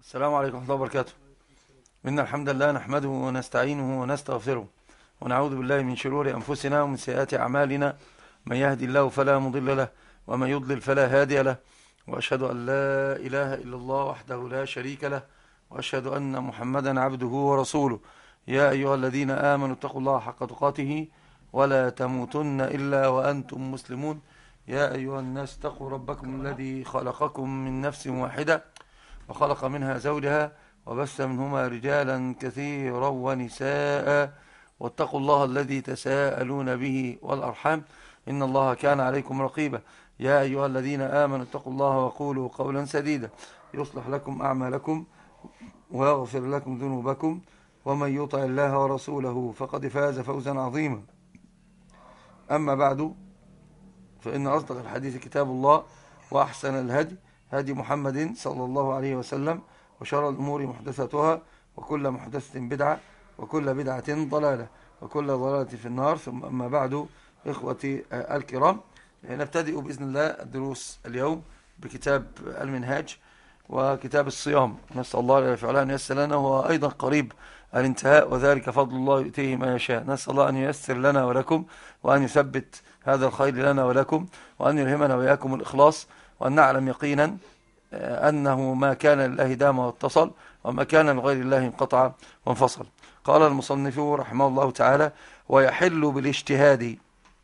السلام عليكم ورحمة الله وبركاته. إن الحمد لله نحمده ونستعينه ونستغفره ونعوذ بالله من شرور أنفسنا ومن سيئات أعمالنا. من يهدي الله فلا مضل له ومن يضلل فلا هادي له، وأشهد أن لا إله إلا الله وحده لا شريك له، وأشهد أن محمدا عبده ورسوله. يا أيها الذين آمنوا اتقوا الله حق تقاته ولا تموتن إلا وأنتم مسلمون. يا أيها الناس اتقوا ربكم الذي خلقكم من نفس واحدة وخلق منها زوجها وبث منهما رجالا كثيرا ونساء، واتقوا الله الذي تساءلون به والأرحام إن الله كان عليكم رقيبا. يا أيها الذين آمنوا اتقوا الله وقولوا قولا سديدا يصلح لكم أعمالكم ويغفر لكم ذنوبكم، ومن يطع الله ورسوله فقد فاز فوزا عظيما. أما بعد، فإن أصدق الحديث كتاب الله، وأحسن الهدي هدي محمد صلى الله عليه وسلم، وشر الأمور محدثاتها، وكل محدثة بدعة، وكل بدعة ضلالة، وكل ضلالة في النار. ثم أما بعد، إخوتي الكرام، نبتدئ بإذن الله الدروس اليوم بكتاب المنهاج وكتاب الصيام. نسأل الله جل وعلا أن ييسر لنا، وهو أيضا قريب الانتهاء، وذلك فضل الله يؤتيه ما يشاء. نسأل الله أن ييسر لنا ولكم، وأن يثبت هذا الخير لنا ولكم، وأن يلهمنا وإياكم الإخلاص، وأن نعلم يقينا أنه ما كان لله دام واتصل، وما كان لغير الله انقطع وانفصل. قال المصنف رحمه الله تعالى: ويحل بالاجتهاد،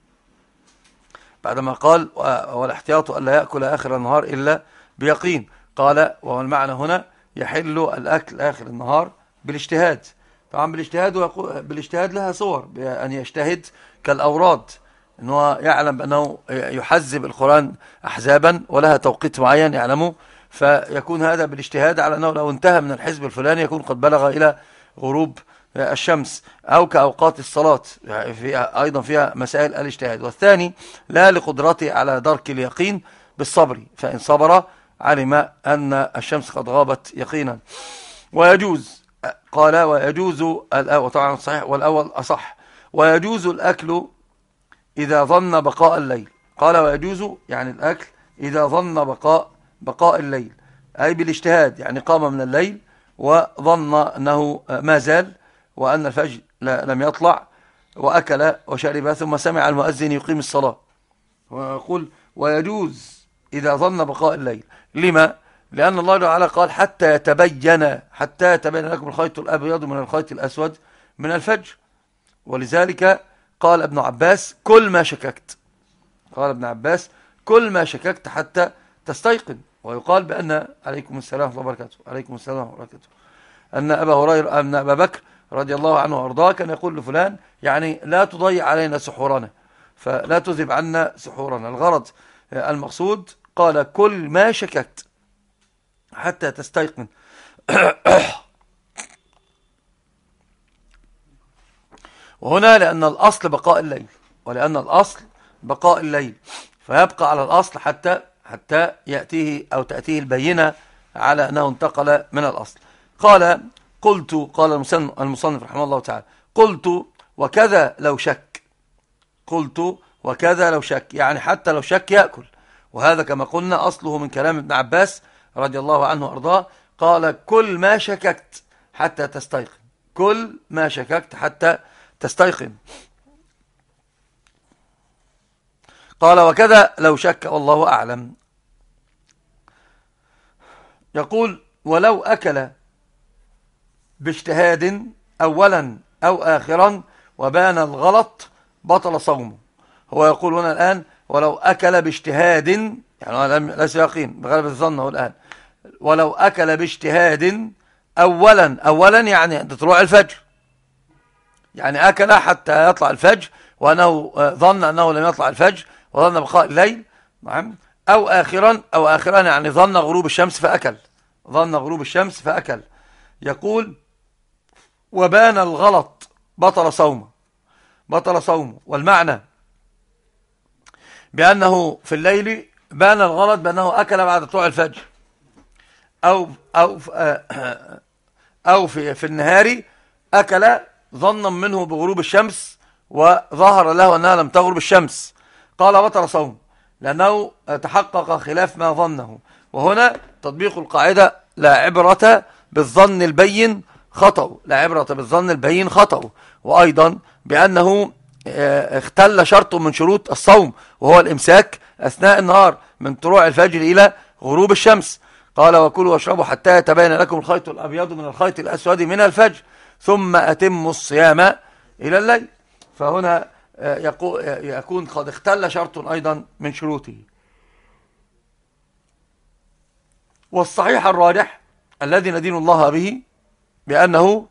بعدما قال والاحتياط ألا يأكل آخر النهار إلا بيقين، قال والمعنى هنا يحل الأكل آخر النهار بالاجتهاد. طبعا بالاجتهاد لها صور، بأن يجتهد كالأوراد، أنه يعلم بأنه يحزب القرآن أحزابا ولها توقيت معين يعلمه، فيكون هذا بالاجتهاد على أنه لو انتهى من الحزب الفلاني يكون قد بلغ إلى غروب الشمس، أو كأوقات الصلاة أيضا فيها مسائل الاجتهاد. والثاني لا لقدرته على درك اليقين بالصبر، فإن صبر علم أن الشمس قد غابت يقينا. ويجوز، قال ويجوز وطبعا صحيح والأول أصح، ويجوز الأكل إذا ظن بقاء الليل. قال ويجوز يعني الأكل إذا ظن بقاء الليل، أي بالاجتهاد، يعني قام من الليل وظن أنه ما زال وأن الفجر لم يطلع، وأكل وشرب، ثم سمع المؤذن يقيم الصلاة. ويقول ويجوز إذا ظن بقاء الليل. لما؟ لأن الله تعالى قال حتى يتبين لكم الخيط الأبيض من الخيط الأسود من الفجر. ولذلك قال ابن عباس كل ما شككت، قال ابن عباس كل ما شككت حتى تستيقن. ويقال بأن عليكم السلام ورحمة الله وبركاته، عليكم السلام ورحمة الله وبركاته، أن أبا بكر رضي الله عنه وأرضاه كان يقول لفلان يعني لا تضيع علينا سحورنا، فلا تذهب عنا سحورنا. الغرض المقصود قال كل ما شككت حتى تستيقن. وهنا لأن الأصل بقاء الليل، ولأن الأصل بقاء الليل، فيبقى على الأصل حتى يأتيه أو تأتيه البينة على أنه انتقل من الأصل. قال المصنف رحمه الله تعالى: قلت وكذا لو شك. قلت وكذا لو شك، يعني حتى لو شك يأكل. وهذا كما قلنا أصله من كلام ابن عباس رضي الله عنه وأرضاه، قال كل ما شككت حتى تستيقن، كل ما شككت حتى تستيقن. قال وكذا لو شك والله أعلم. يقول ولو أكل باجتهاد أولا أو آخرا وبان الغلط بطل صومه. هو يقول هنا الآن ولو أكل باجتهاد، يعني ليس يقين بغلبة الظن الآن، ولو أكل باجتهاد أولا يعني عند طلوع الفجر، يعني أكل حتى يطلع الفجر وأنه ظن أنه لم يطلع الفجر وظن بقاء الليل، نعم، أو آخرا يعني ظن غروب الشمس فأكل، يقول وبان الغلط بطل صومه. والمعنى بأنه في الليل بان الغلط بأنه أكل بعد طلوع الفجر، أو في النهار أكل ظنا منه بغروب الشمس وظهر له أنها لم تغرب الشمس، قال بطل صوم، لأنه تحقق خلاف ما ظنه. وهنا تطبيق القاعدة لا عبرة بالظن البين خطأ، لا عبرة بالظن البين خطأ. وأيضا بأنه اختل شرط من شروط الصوم وهو الإمساك أثناء النهار من طلوع الفجر إلى غروب الشمس. قال وكلوا واشربوا حتى يتبين لكم الخيط الأبيض من الخيط الأسود من الفجر ثم أتموا الصيام إلى الليل. فهنا يكون قد اختل شرط أيضا من شروطه. والصحيح الراجح الذي ندين الله به بأنه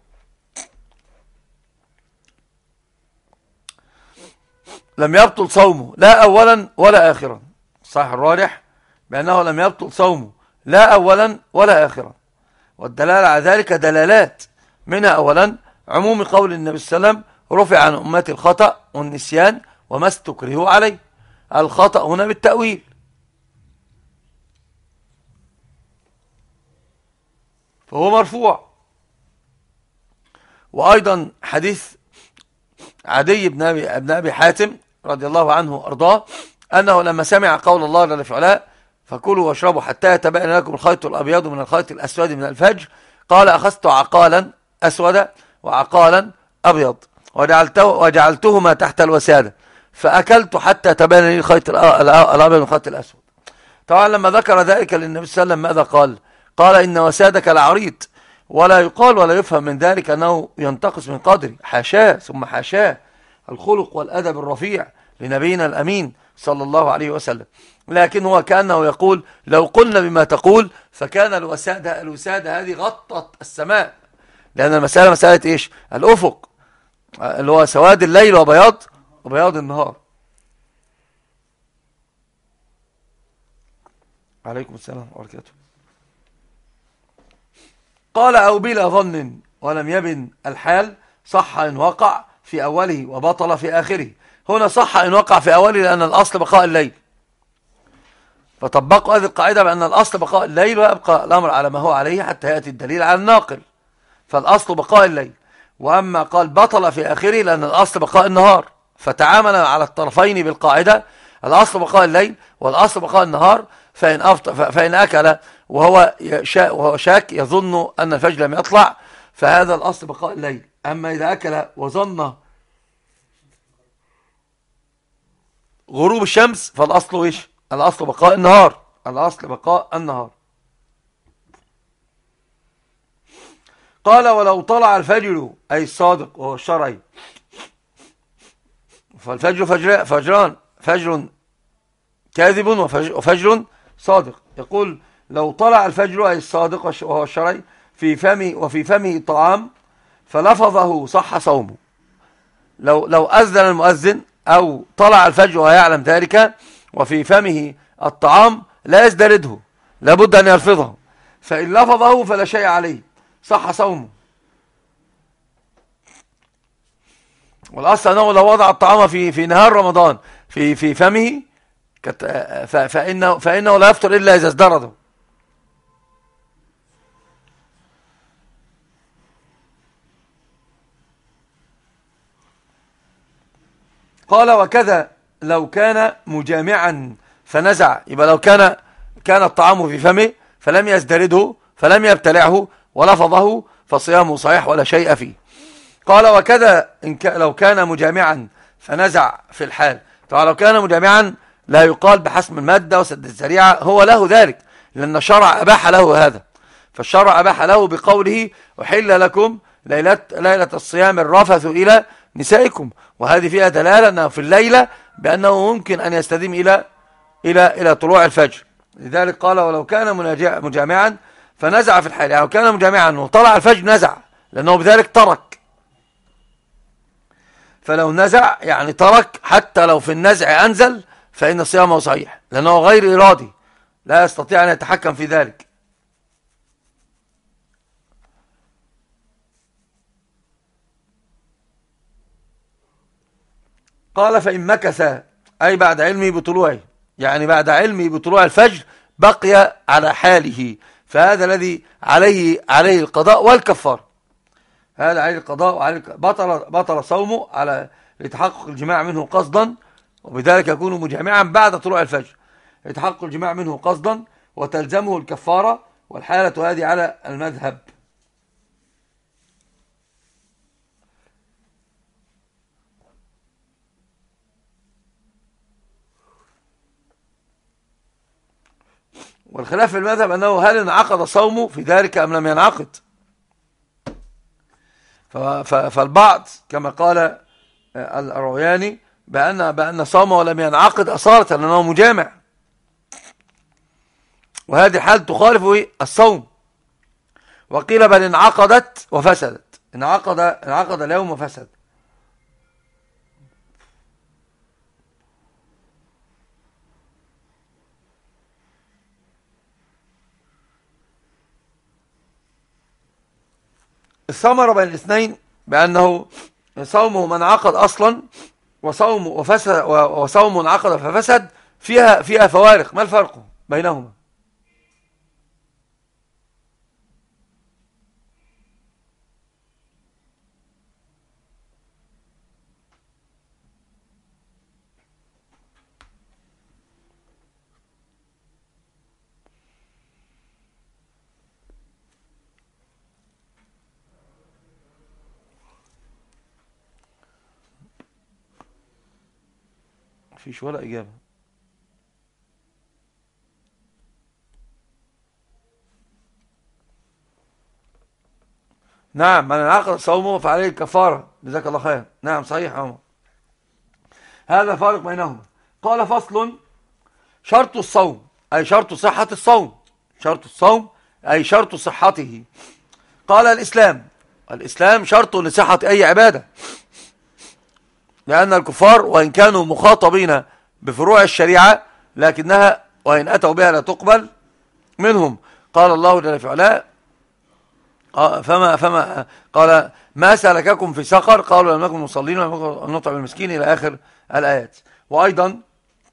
لم يبطل صومه لا أولا ولا آخرا. الصحيح الراجح بأنه لم يبطل صومه لا أولا ولا آخرا. والدلالة على ذلك دلالات، منها أولا عموم قول النبي صلى الله عليه وسلم رفع عن أمتي الخطأ والنسيان وما استكرهوا عليه. الخطأ هنا بالتأويل، فهو مرفوع. وأيضا حديث عدي بن أبي حاتم رضي الله عنه وأرضاه أنه لما سمع قول الله جل في علاه فكلوا واشربوا حتى يتبين لكم الخيط الأبيض من الخيط الأسود من الفجر قال أخذت عقالا أسود وعقالا أبيض وجعلتهما تحت الوسادة فأكلت حتى تبين لي الخيط الأبيض من الخيط الأسود. طبعا لما ذكر ذلك للنبي صلى الله عليه وسلم ماذا قال؟ قال إن وسادك لعريض، ولا يقال ولا يفهم من ذلك أنه ينتقص من قدره، حاشاه ثم حاشاه، الخلق والأدب الرفيع لنبينا الأمين صلى الله عليه وسلم. لكن هو كأنه يقول لو قلنا بما تقول فكان الوسادة هذه غطت السماء، لأن المسألة مسألة إيش؟ الأفق اللي هو سواد الليل وبياض النهار. عليكم السلام وبركاته. قال أو بلا ظن ولم يبن الحال صح إن وقع في أوله وبطل في آخره. هنا صح إن وقع في أوله لأن الأصل بقاء الليل، فطبقوا هذه القاعدة بأن الأصل بقاء الليل ويبقى الأمر على ما هو عليه حتى يأتي الدليل على الناقل، فالأصل بقاء الليل. وأما قال بطل في آخره لأن الأصل بقاء النهار، فتعامل على الطرفين بالقاعدة الأصل بقاء الليل والأصل بقاء النهار. فإن أكل وهو شاك يظن أن الفجر لم يطلع فهذا الأصل بقاء الليل. أما إذا أكل وظن غروب الشمس فالأصل إيش؟ الأصل بقاء النهار، الأصل بقاء النهار. قال ولو طلع الفجر أي الصادق وهو الشرعي، فالفجر فجران، فجر كاذب وفجر صادق. يقول لو طلع الفجر أي الصادق وهو الشرعي وفي فمه طعام فلفظه صح صومه. لو أذن المؤذن أو طلع الفجر ويعلم ذلك وفي فمه الطعام لا يزدرده، لابد أن يلفظه، فإن لفظه فلا شيء عليه صح صومه. والأصل أنه لو وضع الطعام في نهار رمضان في فمه فإنه لا يفطر إلا إذا ازدرده. قال وكذا لو كان مجامعا فنزع، يبقى لو كان الطعام في فمه فلم يزدرده فلم يبتلعه ولفظه فصيامه صحيح ولا شيء فيه. قال وكذا لو كان مجامعا فنزع في الحال. طبعا لو كان مجامعا لا يقال بحسم المادة وسد الذريعة، هو له ذلك لأن الشرع أباح له هذا، فالشرع أباح له بقوله أحل لكم ليلة الصيام الرفث إلى نسائكم، وهذه فيها دلالة أنه في الليلة بأنه ممكن أن يستديم إلى طلوع الفجر. لذلك قال ولو كان مجامعا فنزع في الحال، يعني لو كان مجامعا وطلع الفجر نزع لأنه بذلك ترك. فلو نزع يعني ترك، حتى لو في النزع أنزل فإن صيامه صحيح لأنه غير إرادي لا يستطيع أن يتحكم في ذلك. قال فإن مكث أي بعد علمه بطلوعه، يعني بعد علمه بطلوع الفجر بقي على حاله، فهذا الذي عليه القضاء والكفار، هذا عليه القضاء وعليه بطل صومه على لتحقق الجماع منه قصدا، وبذلك يكون مجامعا بعد طلوع الفجر، يتحقق الجماع منه قصدا وتلزمه الكفارة والحالة هذه على المذهب. والخلاف في المذهب أنه هل انعقد صومه في ذلك أم لم ينعقد. فالبعض كما قال الروياني بأن صومه لم ينعقد أصالة لأنه مجامع، وهذه حال تخالف الصوم. وقيل بل انعقدت وفسدت، انعقد اليوم وفسد. الثمرة بين الاثنين بأنه صومه من عقد أصلا وصوم انعقد ففسد فيها فوارق. ما الفرق بينهما؟ مفيش ولا إجابة. نعم، من انعقد صومه فعليه الكفارة. جزاك الله خير. نعم صحيح عمر. هذا فارق بينهما. قال فصل: شرط الصوم أي شرط صحة الصوم. شرط الصوم أي شرط صحته. قال: الإسلام شرط لصحة أي عبادة، لأن الكفار وإن كانوا مخاطبين بفروع الشريعة لكنها وإن أتوا بها لا تقبل منهم. قال الله جل في علاه: فما قال: ما سلككم في سقر؟ قالوا لم نكن مصلين ولم نكن نطعم المسكين، إلى آخر الآيات. وأيضا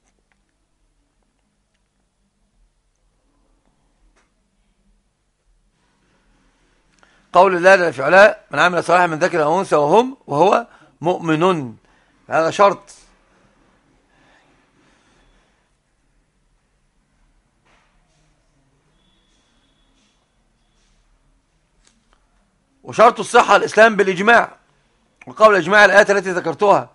قول الله جل في علاه: من عمل صالحا من ذكر أو أنثى وهو مؤمن. هذا شرط. وشرط الصحة الإسلام بالإجماع، وقول إجماع الآيات التي ذكرتها.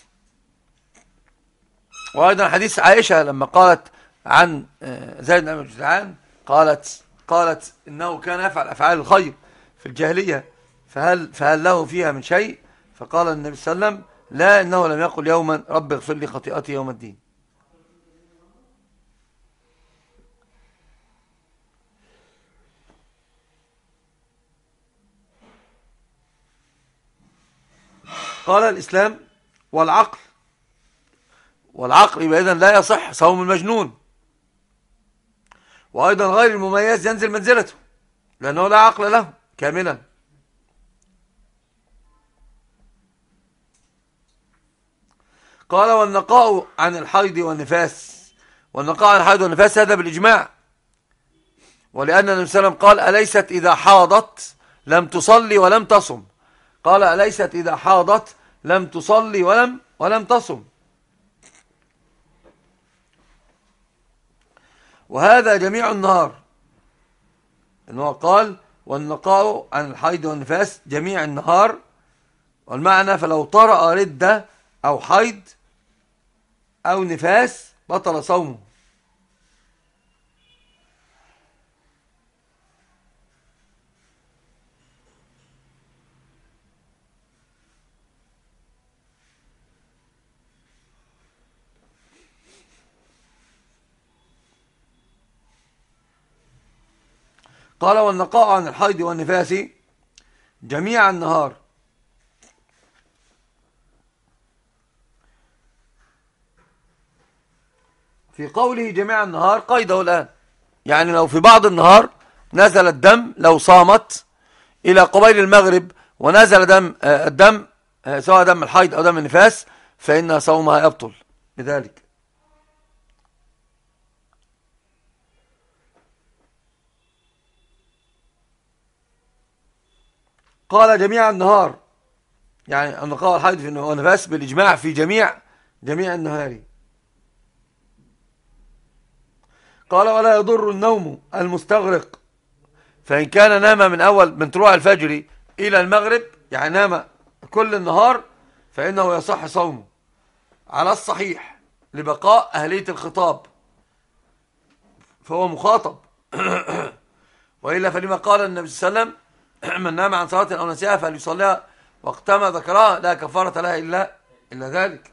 وأيضا حديث عائشة لما قالت عن زيد بن أبي جدعان، قالت إنه كان يفعل أفعال الخير في الجاهلية، فهل له فيها من شيء؟ فقال النبي صلى الله عليه وسلم: لا، إنه لم يقل يوما رب اغفر لي خطيئتي يوم الدين. قال: الإسلام والعقل يبقى إذن لا يصح صوم المجنون. وأيضا غير المميز ينزل منزلته لأنه لا عقل له كاملا. قال: والنقاء عن الحيض والنفاس هذا بالإجماع، ولأن النبي صلى الله عليه وسلم قال: أليست إذا حاضت لم تصلي ولم تصم. قال: أليست إذا حاضت لم تصلي ولم تصم. وهذا جميع النهار، إنه قال: والنقاء عن الحيض والنفاس جميع النهار. والمعنى: فلو طرأ ردة أو حيض أو نفاس بطل صومه. قال: والنقاء عن الحيض والنفاس جميع النهار. في قوله جميع النهار قيده الآن، يعني لو في بعض النهار نزل الدم، لو صامت إلى قبيل المغرب ونزل الدم سواء دم الحيض أو دم النفاس فإن صومها يبطل بذلك. قال: جميع النهار، يعني النقاء والحيض والنفاس بالإجماع في جميع النهار. قال: ولا يضر النوم المستغرق فإن كان نام من طلوع الفجر إلى المغرب، يعني نام كل النهار، فإنه يصح صومه على الصحيح لبقاء أهلية الخطاب، فهو مخاطب. وإلا فلما قال النبي صلى الله عليه وسلم: من نام عن صلاة أو نسيها فليصليها وقتما ذكرها لا كفارة لها إلا ذلك.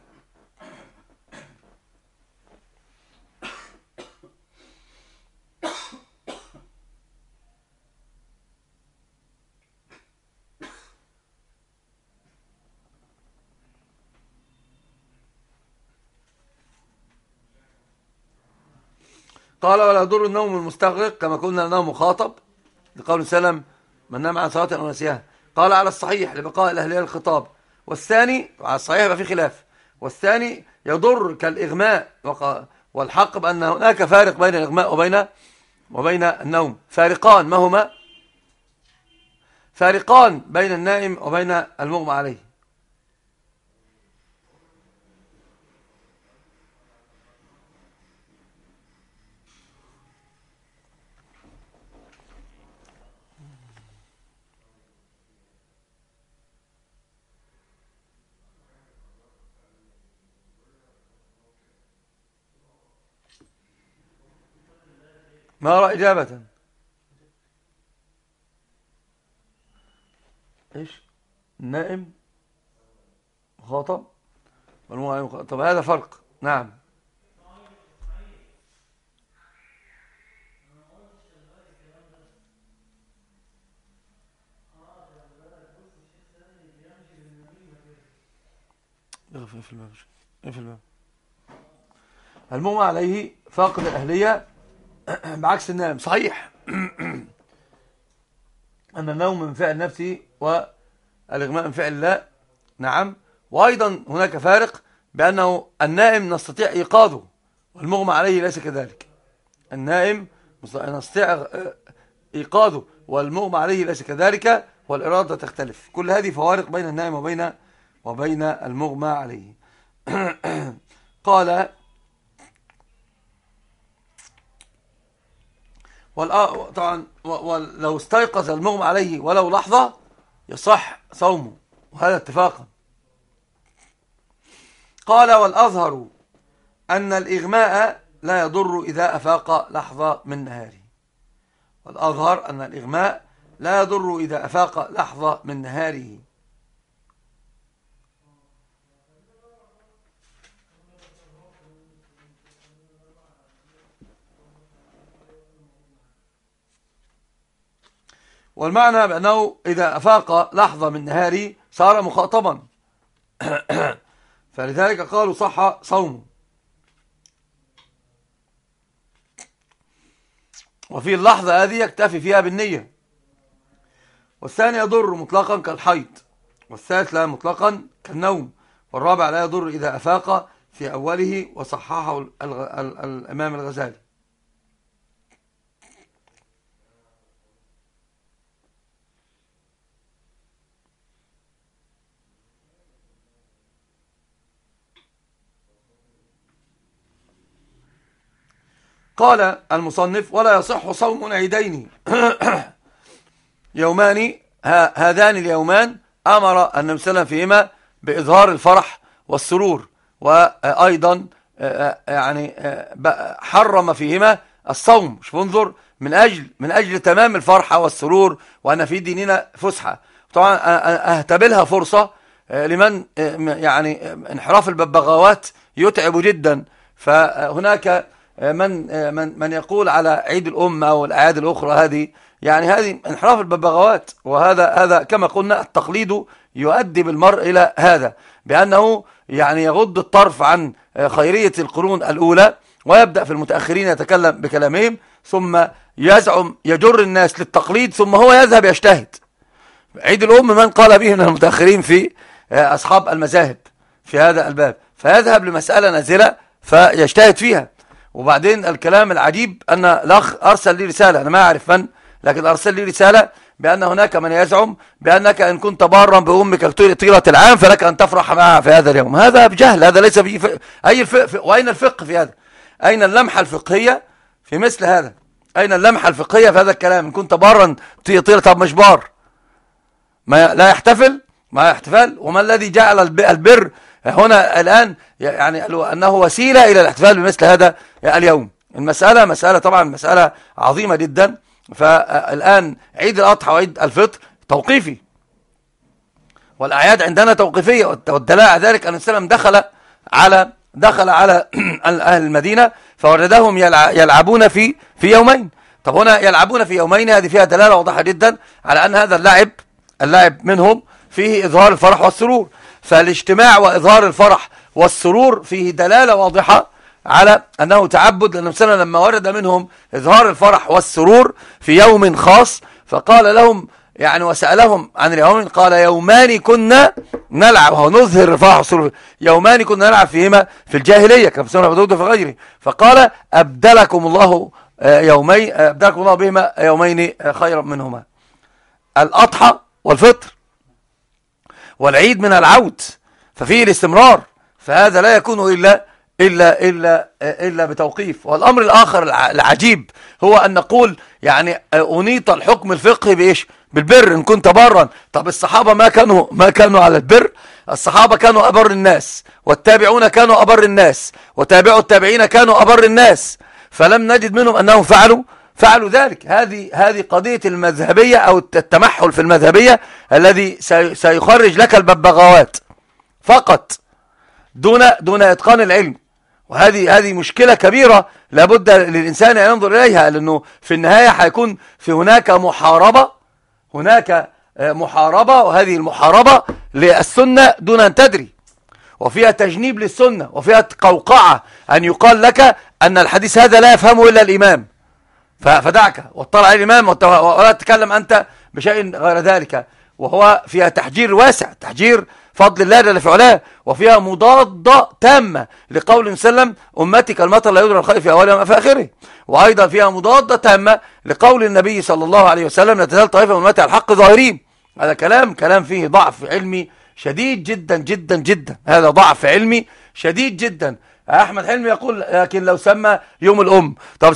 قال: ولا يضر النوم المستغرق، كما قلنا انه مخاطب لقول سلم: من نام عن صلاة أو نسيها. قال: على الصحيح لبقاء الأهلية الخطاب. والثاني على الصحيح يبقى في خلاف. والثاني يضر كالإغماء، والحق بأن هناك فارق بين الإغماء وبين النوم، فارقان. ما هما؟ فارقان بين النائم وبين المغمى عليه. ما رأى إجابة؟ إيش؟ النائم مخاطب والمغمى عليه مخاطب. طب هذا فرق. نعم. ايه في الباب. المغمى عليه فاقد الأهلية بعكس النائم. صحيح أن النوم من فعل نفسه والإغماء من فعل الله. نعم. وأيضا هناك فارق بأنه النائم نستطيع إيقاظه والمغمى عليه ليس كذلك. النائم نستطيع إيقاظه والمغمى عليه ليس كذلك، والإرادة تختلف. كل هذه فوارق بين النائم وبين المغمى عليه. قال: طبعا لو استيقظ المغمى عليه ولو لحظة يصح صومه، وهذا اتفاقا. قال: والأظهر أن الإغماء لا يضر إذا أفاق لحظة من نهاره. والأظهر أن الإغماء لا يضر إذا أفاق لحظة من نهاره. والمعنى بأنه إذا أفاق لحظة من نهاره صار مخاطبا، فلذلك قالوا صح صومه. وفي اللحظة هذه يكتفي فيها بالنية. والثاني يضر مطلقا كالحيض، والثالث لا مطلقا كالنوم، والرابع لا يضر إذا أفاق في أوله، وصححه الإمام الغزالي. قال المصنف: ولا يصح صوم عيدين يومان هذان اليومان أمر النبي صلى الله عليه وسلم فيهما بإظهار الفرح والسرور، وأيضا يعني حرم فيهما الصوم. شوف انظر، من أجل تمام الفرحة والسرور، وأن في ديننا فسحة. طبعا أهتبلها فرصة لمن يعني انحراف الببغاوات يتعب جدا. فهناك من يقول على عيد الأم أو الأعياد الأخرى هذه انحراف الببغاوات. وهذا كما قلنا التقليد يؤدي بالمرء إلى هذا، بأنه يعني يغض الطرف عن خيرية القرون الأولى، ويبدأ في المتأخرين يتكلم بكلامهم، ثم يجر الناس للتقليد، ثم هو يذهب يجتهد. عيد الأم من قال به من المتأخرين في أصحاب المذاهب في هذا الباب، فيذهب لمسألة نازلة فيجتهد فيها. وبعدين الكلام العجيب أن الأخ أرسل لي رسالة، أنا ما أعرف من، لكن أرسل لي رسالة بأن هناك من يزعم بأنك إن كنت بارا بأمك طيلة العام فلك أن تفرح معها في هذا اليوم. هذا بجهل، هذا ليس وأين الفقه في هذا؟ أين اللمحة الفقهية في مثل هذا؟ أين اللمحة الفقهية في هذا الكلام؟ إن كنت بارا طير، طب مش بار ما لا يحتفل مع احتفال. وما الذي جعل البر هنا الآن يعني أنه وسيلة إلى الاحتفال بمثل هذا اليوم؟ المسألة مسألة طبعا مسألة عظيمة جدا. فالآن عيد الأضحى وعيد الفطر توقيفي، والأعياد عندنا توقيفية، والدلاء على ذلك أن السلام دخل على أهل المدينة فوجدهم يلعبون في يومين. طب هنا يلعبون في يومين، هذه فيها دلالة واضحة جدا على أن هذا اللعب منهم فيه إظهار الفرح والسرور. فالاجتماع وإظهار الفرح والسرور فيه دلالة واضحة على أنه تعبد، لأن مثلا لما ورد منهم إظهار الفرح والسرور في يوم خاص فقال لهم يعني وسألهم عن اليومين، قال يومان كنا نلعب، وهو نظهر الفرح والسرور، يومان كنا نلعب فيهما في الجاهلية كما في سنة أبي داود وفي غيره. فقال أبدلكم الله بهما يومين خيرا منهما. الأضحى والفطر والعيد من العود ففيه الاستمرار، فهذا لا يكون إلا بتوقيف. والأمر الآخر العجيب هو أن نقول يعني أنيط الحكم الفقهي بإيش؟ بالبر إن كنت برا. طب الصحابة ما كانوا على البر؟ الصحابة كانوا أبر الناس، والتابعون كانوا أبر الناس، وتابعوا التابعين كانوا أبر الناس، فلم نجد منهم أنهم فعلوا ذلك. هذه قضية المذهبية أو التمحل في المذهبية الذي سيخرج لك الببغاوات فقط دون إتقان العلم. وهذه مشكلة كبيرة لابد للإنسان أن ينظر إليها، لأنه في النهاية هيكون في هناك محاربة، وهذه المحاربة للسنة دون أن تدري، وفيها تجنيب للسنة، وفيها قوقعة أن يقال لك أن الحديث هذا لا يفهمه إلا الإمام فدعك واطلع على الإمام ولا تتكلم أنت بشيء غير ذلك. وهو فيها تحجير واسع، تحجير فضل الله جل في علاه، وفيها مضادة تامة لقول سلم أمتي كالمطر لا يدرى الخير في أولها وما في آخره. وأيضا فيها مضادة تامة لقول النبي صلى الله عليه وسلم لا تزال طائفة من أمتي على الحق ظاهرين. هذا كلام فيه ضعف علمي شديد جدا جدا جدا، هذا ضعف علمي شديد جدا. أحمد حلمي يقول لكن لو سمى يوم الأم، طب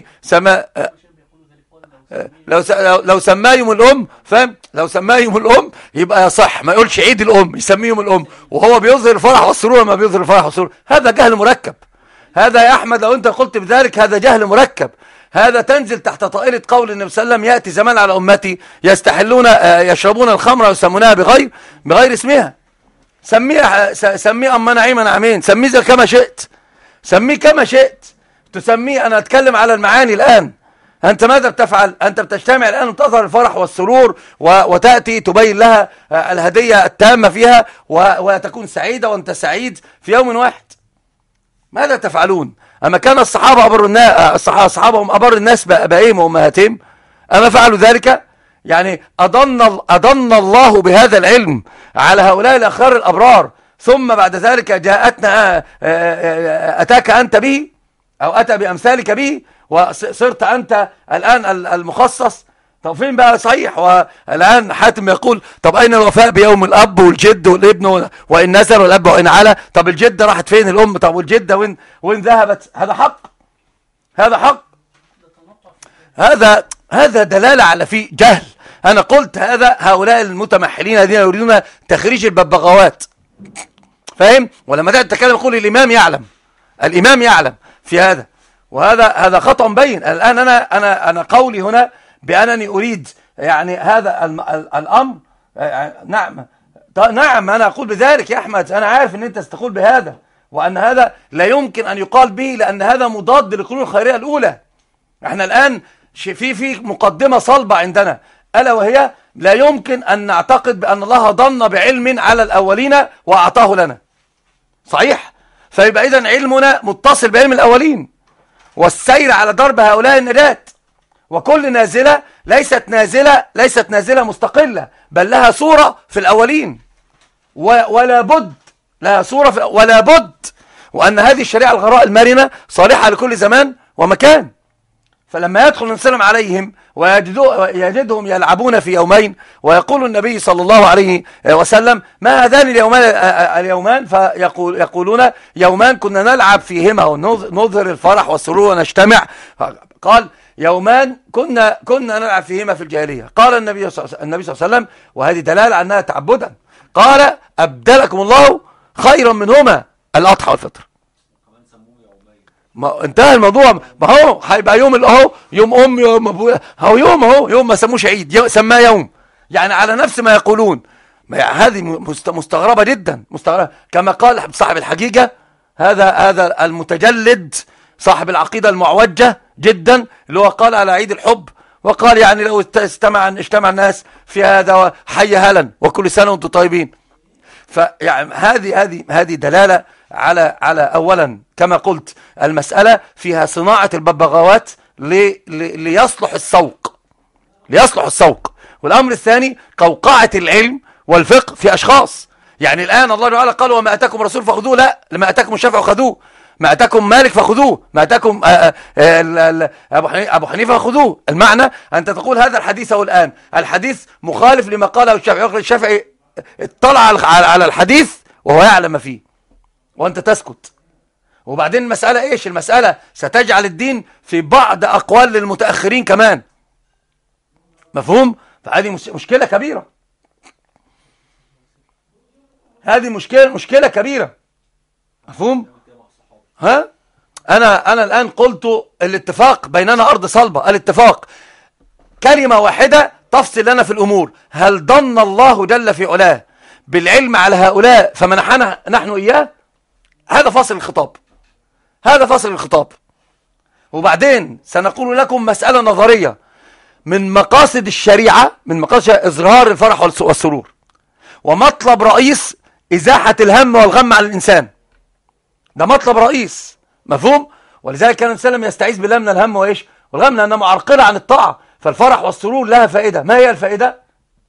لو سماه يوم الأم، فاهم؟ لو سماه يوم الأم يبقى يصح، ما يقولش عيد الأم، يسميه يوم الأم وهو بيظهر الفرح والسرور. ما بيظهر الفرح والسرور هذا جهل مركب. هذا يا أحمد لو أنت قلت بذلك هذا جهل مركب، هذا تنزل تحت طائلة قول النبي صلى الله عليه وسلم يأتي زمان على أمتي يشربون الخمر ويسمونها بغير اسمها. سميه أما نعيم نعمين، سميه كما شئت، سميه كما شئت تسميه. أنا أتكلم على المعاني الآن. أنت ماذا بتفعل؟ أنت بتجتمع الآن وتظهر الفرح والسرور وتأتي تبين لها الهدية التامة فيها وتكون سعيدة وأنت سعيد في يوم واحد. ماذا تفعلون؟ أما كان الصحابة هم أبر الناس بأبائهم وأمهاتهم، أما فعلوا ذلك؟ يعني أضن الله بهذا العلم على هؤلاء الأخيار الأبرار، ثم بعد ذلك جاءتنا أتاك أنت به أو أتى بأمثالك به وصرت أنت الآن المخصص. طب فين بقى صحيح؟ والآن حاتم يقول طب أين الوفاء بيوم الأب والجد والابن وإن نزل والأب وإن على؟ طب الجدة راحت فين الأم؟ طب والجدة وين ذهبت؟ هذا حق. هذا دلالة على في جهل. أنا قلت هؤلاء المتمحلين الذين يريدون تخريج الببغاوات، فاهم؟ ولما تتكلم يقول الإمام يعلم في هذا، وهذا خطأ بين. الآن أنا قولي هنا بأنني أريد يعني هذا الأمر. نعم أنا أقول بذلك يا أحمد، أنا عارف أن أنت ستقول بهذا، وأن هذا لا يمكن أن يقال به لأن هذا مضاد للقرون الخيرية الأولى. احنا الآن في مقدمة صلبة عندنا، ألا وهي لا يمكن أن نعتقد بأن الله ضن بعلم على الأولين وأعطاه لنا، صحيح؟ فيبقى إذن علمنا متصل بعلم الأولين، والسير على ضرب هؤلاء النجاة. وكل نازلة ليست نازلة مستقلة، بل لها صورة في الأولين، ولا بد لها صورة ولا بد، وأن هذه الشريعة الغراء المرنة صالحة لكل زمان ومكان. فلما يدخل النبي عليهم ويجدهم يلعبون في يومين، ويقول النبي صلى الله عليه وسلم ما هذان اليومان؟ فيقولون يومان كنا نلعب فيهما ونظهر الفرح والسرور ونجتمع. قال يومان كنا نلعب فيهما في الجاهلية. قال النبي صلى الله عليه وسلم، وهذه دلالة أنها تعبدا، قال أبدلكم الله خيرا منهما الأضحى والفطر. ما انتهى الموضوع. ما هو هيبقى يوم اهو، يوم يوم ابويا، هو يوم ما سموش عيد، سماه يوم، يعني على نفس ما يقولون. هذه مستغربة جدا، مستغربة. كما قال صاحب الحقيقة، هذا المتجلد صاحب العقيدة المعوجة جدا، اللي هو قال على عيد الحب، وقال يعني لو اجتمع الناس في هذا حي هلا وكل سنة وانتم طيبين. فيعني هذه دلالة على أولا كما قلت المسألة فيها صناعة الببغاوات ليصلح السوق. والأمر الثاني قوقعة العلم والفقه في أشخاص. يعني الآن الله تعالى قال وما أتاكم الرسول فخذوه، لا، لما أتاكم الشافعي فخذوه، ما أتاكم مالك فخذوه، ما أتاكم أبو حنيفة فخذوه. المعنى أنت تقول هذا الحديث هو الآن الحديث مخالف لما قاله الشافعي، الشافعي اطلع على الحديث وهو يعلم ما فيه وأنت تسكت. وبعدين المسألة إيش؟ المسألة ستجعل الدين في بعض أقوال للمتأخرين كمان، مفهوم؟ فهذه مشكلة كبيرة، هذه مشكلة كبيرة، مفهوم؟ أنا الآن قلت الاتفاق بيننا أرض صلبة، الاتفاق كلمة واحدة تفصل لنا في الأمور. هل ضن الله جل في علاه بالعلم على هؤلاء فمنحنا نحن إياه؟ هذا فاصل الخطاب. وبعدين سنقول لكم مسألة نظرية من مقاصد الشريعة، من مقاصد إظهار الفرح والسرور، ومطلب رئيس إزاحة الهم والغم على الإنسان. ده مطلب رئيس، مفهوم؟ ولذلك كان الإنسان يستعيذ بالله من الهم وإيش؟ والغم، لأنها معرقلة عن الطاعة. فالفرح والسرور لها فائدة. ما هي الفائدة؟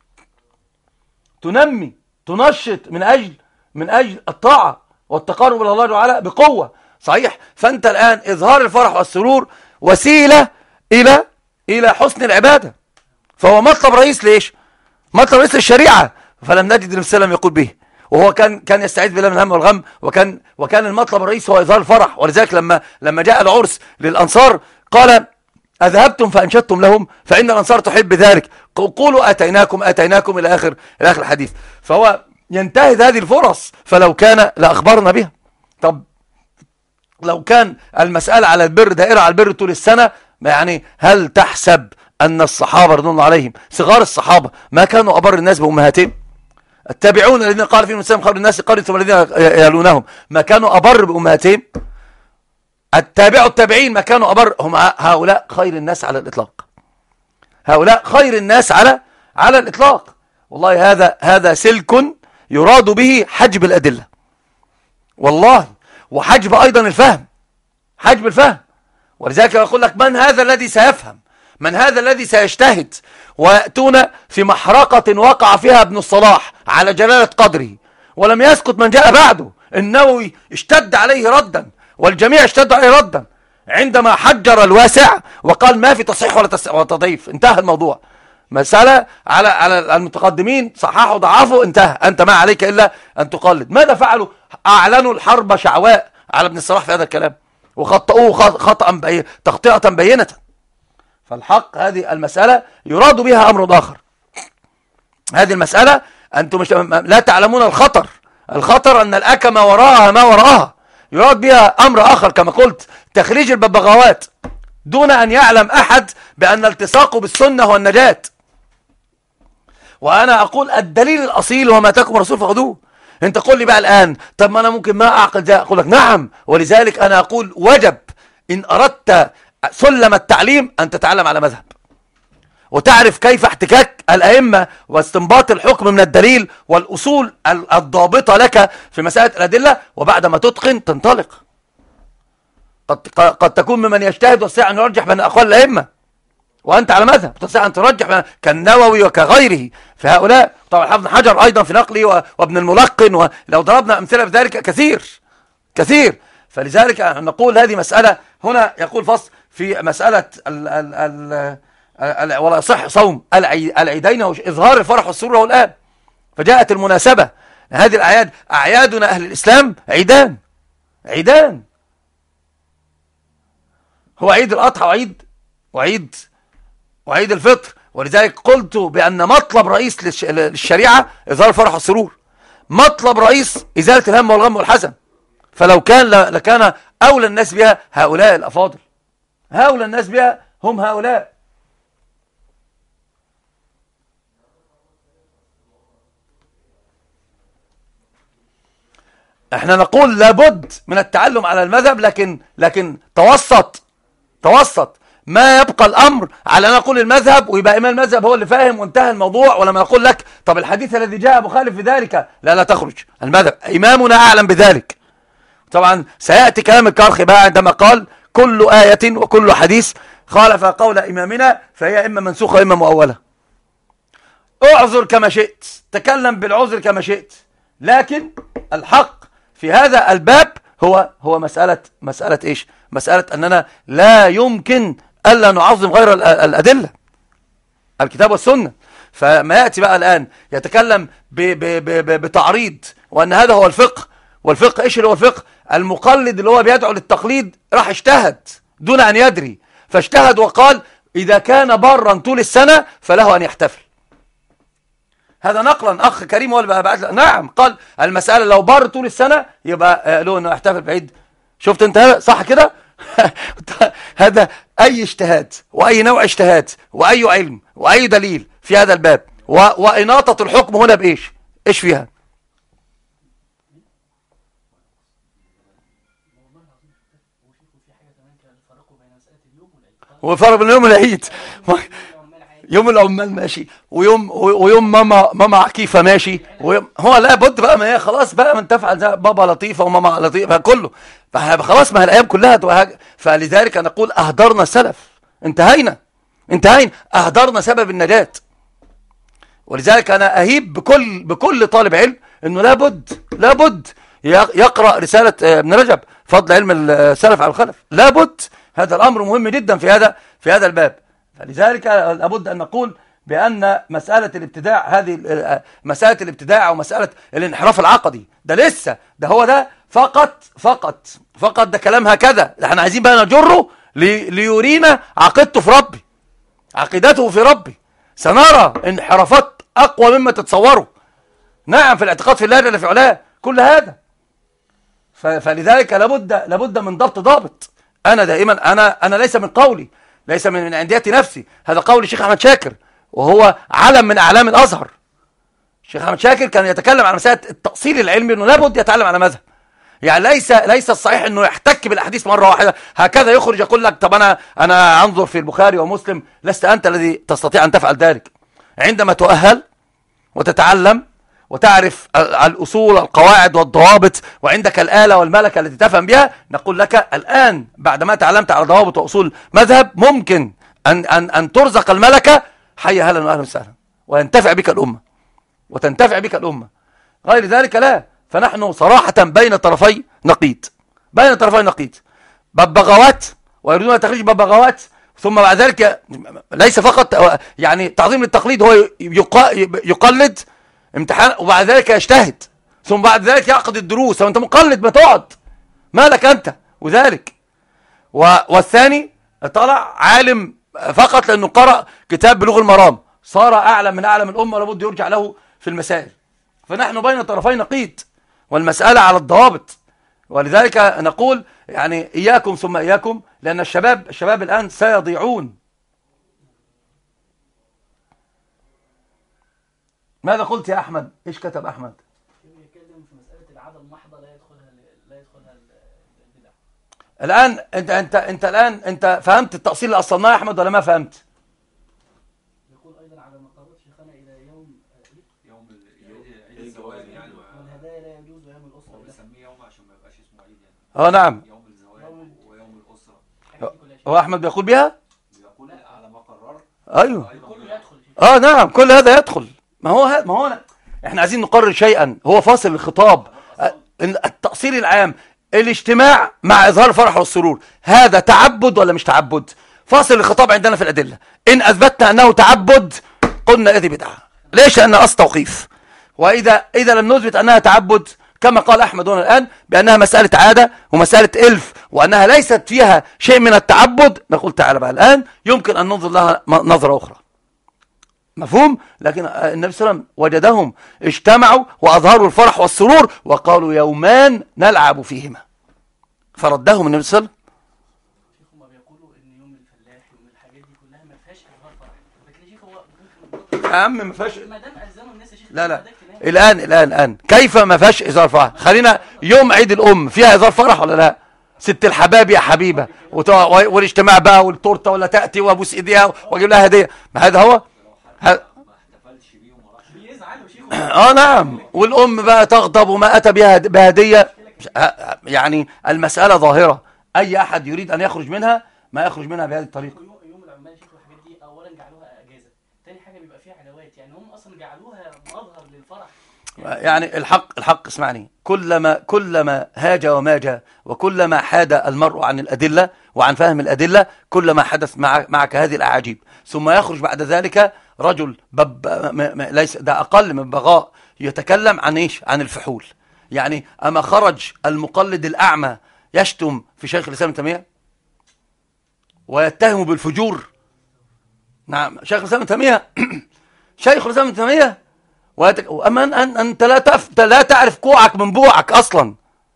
تنمي، تنشط من أجل الطاعة والتقرب إلى الله تعالى بقوة. صحيح؟ فأنت الآن إظهار الفرح والسرور وسيلة إلى حسن العبادة، فهو مطلب رئيس. ليش؟ مطلب رئيس للشريعة، فلم نجد النبي صلى الله عليه وسلم يقول به. وهو كان يستعيذ بالله من الهم والغم، وكان المطلب الرئيس هو إظهار الفرح. ولذلك لما جاء العرس للأنصار قال أذهبتم فأنشدتم لهم فإن الأنصار تحب ذلك، قولوا أتيناكم إلى آخر الحديث. فهو ينتهز هذه الفرص، فلو كان لأخبرنا بها. طب لو كان المسألة على البر، دائرة على البر طول السنة، يعني هل تحسب أن الصحابة رضي الله عليهم صغار الصحابة ما كانوا أبر الناس بأمهاتهم؟ التابعون الذين قال فيهم السلام خير الناس قال ثم الذين يلونهم ما كانوا أبر بأمهاتهم؟ التابعين ما كانوا أبر؟ هم هؤلاء خير الناس على الإطلاق، هؤلاء خير الناس على الإطلاق. والله هذا سلك يراد به حجب الأدلة، والله، وحجب أيضا الفهم، حجب الفهم. ولذلك يقول لك من هذا الذي سيفهم، من هذا الذي سيجتهد. ويأتون في محرقة وقع فيها ابن الصلاح على جلالة قدره، ولم يسكت من جاء بعده. النووي اشتد عليه ردا، والجميع اشتد عليه ردا عندما حجر الواسع وقال ما في تصحيح ولا تضعيف، انتهى الموضوع. مسألة على المتقدمين صححوا ضعفوا، انتهى، أنت ما عليك إلا أن تقلد. ماذا فعلوا؟ أعلنوا الحرب شعواء على ابن الصلاح في هذا الكلام، وخطأوه تخطئة بينة. فالحق هذه المسألة يراد بها أمر آخر. هذه المسألة أنتم لا تعلمون الخطر أن الأكم وراءها ما وراءها. يراد بها أمر آخر كما قلت، تخريج الببغاوات دون أن يعلم أحد بأن التصاقه بالسنة هو النجاة. وأنا أقول الدليل الأصيل وما أتاكم الرسول فخذوه. أنت قل لي بقى الآن طب ما أنا ممكن ما أعقل ذا، أقول لك نعم. ولذلك أنا أقول وجب إن أردت سلم التعليم أن تتعلم على مذهب، وتعرف كيف احتكاك الأئمة واستنباط الحكم من الدليل والأصول الضابطة لك في مسألة الأدلة. وبعد ما تتقن تنطلق. قد تكون ممن يجتهد ويستطيع أن يرجح بين أقوال الأئمة وأنت على مذهب، تستطيع أن ترجح كالنووي وكغيره في هؤلاء. طبعا حافظ حجر أيضا في نقله وابن الملقن، ولو ضربنا أمثلة في ذلك كثير. فلذلك نقول هذه مسألة. هنا يقول فصل في مسألة ولا يصح صوم العيدين وإظهار الفرح والسرور له الآن. فجاءت المناسبة. هذه الأعياد أعيادنا أهل الإسلام عيدان. هو عيد الأضحى وعيد وعيد الفطر. ولذلك قلت بأن مطلب رئيس للشريعة إظهار الفرح والسرور، مطلب رئيس إزالة الهم والغم والحزن. فلو كان لكان أولى الناس بها هؤلاء الأفاضل، هؤلاء الناس بها هم هؤلاء. احنا نقول لابد من التعلم على المذهب، لكن توسط ما يبقى الأمر على أن نقول المذهب ويبقى إمام المذهب هو اللي فاهم وانتهى الموضوع، ولما نقول لك طب الحديث الذي جاء مخالف في ذلك، لا تخرج، المذهب إمامنا أعلم بذلك. طبعا سيأتي كلام الكرخي بقى عندما قال كل آية وكل حديث خالف قول إمامنا فهي إما منسوخة وإما مؤولة. اعذر كما شئت، تكلم بالعذر كما شئت، لكن الحق في هذا الباب هو مسألة إيش؟ مسألة أننا لا يمكن ألا نعظم غير الأدلة، الكتاب والسنة. فما يأتي بقى الآن يتكلم بتعريض وأن هذا هو الفقه، والفقه إيش اللي هو الفقه؟ المقلد اللي هو بيدعو للتقليد راح اجتهد دون أن يدري، فاجتهد وقال إذا كان برا طول السنة فله أن يحتفل. هذا نقلا، أخ كريم هو اللي بعت، نعم قال المسألة لو بر طول السنة يبقى له أنه يحتفل بعيد. شفت أنت صح كده؟ هذا أي اجتهاد وأي نوع اجتهاد وأي علم وأي دليل في هذا الباب، وإناطة الحكم هنا بإيش؟ إيش فيها؟ وفرق بين اليوم والعيد. يوم العمال ماشي، ويوم ماما عكيفة ماشي، هو لا بد بقى، ما هي خلاص بقى من تفعل زي بابا لطيفة وماما لطيفة كله، فخلاص ما هي الأيام كلها. فلذلك نقول أهدرنا السلف، انتهينا أهدرنا سبب النجاة. ولذلك أنا أهيب بكل طالب علم أنه لابد يقرأ رسالة ابن رجب فضل علم السلف على الخلف، لابد، هذا الأمر مهم جدا في هذا الباب. فلذلك لابد أن نقول بأن مسألة الابتداع، هذه مسألة الابتداع أو مسألة الانحراف العقدي ده لسه، ده هو ده فقط ده كلام هكذا. احنا عايزين بقى نجره ليورينا عقيدته في ربي. سنرى انحرافات أقوى مما تتصوروا، نعم، في الاعتقاد في الله جل في علاه، كل هذا. فلذلك لابد من ضابط. أنا دائما أنا ليس من قولي، ليس من عندية نفسي، هذا قول الشيخ أحمد شاكر، وهو علم من أعلام الأزهر. الشيخ أحمد شاكر كان يتكلم عن مسألة التأصيل العلمي، أنه لابد يتعلم على مذهب. يعني ليس الصحيح أنه يحتك بالأحاديث مرة واحدة هكذا يخرج يقول لك طب أنا أنظر في البخاري ومسلم. لست أنت الذي تستطيع أن تفعل ذلك. عندما تؤهل وتتعلم وتعرف الأصول القواعد والضوابط، وعندك الآلة والملكة التي تفهم بها، نقول لك الآن بعدما تعلمت على ضوابط وأصول مذهب ممكن أن ترزق الملكة. حي هلا وأهلا وسهلا، وينتفع بك الأمة، غير ذلك لا. فنحن صراحة بين طرفي نقيض، ببغاوات، ويريدون تخريج ببغاوات، ثم بعد ذلك ليس فقط يعني تعظيم للتقليد، هو يقلد امتحان وبعد ذلك يجتهد، ثم بعد ذلك يعقد الدروس، وانت مقلد ما تقعد مالك انت وذلك. والثاني طلع عالم فقط لانه قرأ كتاب بلوغ المرام، صار اعلم من الامه، لابد يرجع له في المسائل. فنحن بين طرفي نقيض، والمسألة على الضوابط. ولذلك نقول يعني إياكم ثم إياكم، لأن الشباب الآن سيضيعون. ماذا قلت يا أحمد؟ إيش كتب أحمد؟ يتكلم في مسألة العادة المحضة لا يدخلها البدع. الآن أنت فهمت التأصيل اللي أصلناه يا أحمد ولا ما فهمت؟ يقول أيضا على ما قررت شيخنا إلى يوم الزواج يعني، والهدايا لا يجوز، ويوم الأسرة بنسميه يوم عشان ما يبقاش اسمه عيد يعني. نعم، يوم الزواج ويوم الأسرة. هو أحمد بيقول بها؟ بيقول على ما قرر. أيوه، كله يدخل. نعم، كل هذا يدخل. ما هو احنا عايزين نقرر شيئا هو فاصل الخطاب. التأصيل العام، الاجتماع مع إظهار الفرح والسرور، هذا تعبد ولا مش تعبد؟ فاصل الخطاب عندنا في الأدلة. إن أثبتنا أنه تعبد قلنا هذه بدعة. ليش؟ لأنها أصل توقيف. وإذا لم نثبت أنها تعبد كما قال أحمد هنا الآن بأنها مسألة عادة ومسألة إلف وأنها ليست فيها شيء من التعبد، نقول تعالى بقى الآن يمكن أن ننظر لها نظرة أخرى. مفهوم؟ لكن النبي صلى الله عليه وسلم وجدهم اجتمعوا وأظهروا الفرح والسرور وقالوا يومان نلعب فيهما، فردهم النبي صلى الله عليه وسلم. هما بيقولوا ان يوم الفلاح يوم الحاجات دي كلها ما فيهاش اظهار فرح، لكن يا شيخ هو ممكن يا عم ما فيهاش، ما دام الزموا الناس يا شيخ لا الآن كيف ما فيهاش إظهار فرح؟ خلينا يوم عيد الأم فيها إظهار فرح ولا لا؟ ست الحباب يا حبيبة والاجتماع بقى والتورته ولا تأتي وابوس ايديها واجيب لها هدية، ما هذا هو ما احتفلش بيه وما راحش بيزعلوا شيخ. نعم، والأم بقى تغضب وما أتى بها بهدية. يعني المسألة ظاهرة، أي أحد يريد أن يخرج منها ما يخرج منها بهذه الطريقة. يوم العمال شيخ والحاجات دي اولا جعلوها اجازه، تاني حاجه بيبقى فيها علاوات، يعني هم اصلا جعلوها مظهر للفرح. يعني الحق اسمعني، كلما هاج وماج وكلما حاد المرء عن الأدلة وعن فهم الأدلة كلما حدث معك هذه الأعاجيب، ثم يخرج بعد ذلك رجل ليس ده أقل من بغاء يتكلم عن إيش؟ عن الفحول. يعني أما خرج المقلد الأعمى يشتم في شيخ الإسلام ابن تيمية ويتهم بالفجور؟ نعم، شيخ الإسلام ابن تيمية شيخ الإسلام ابن تيمية، وأما أنت لا تعرف كوعك من بوعك أصلا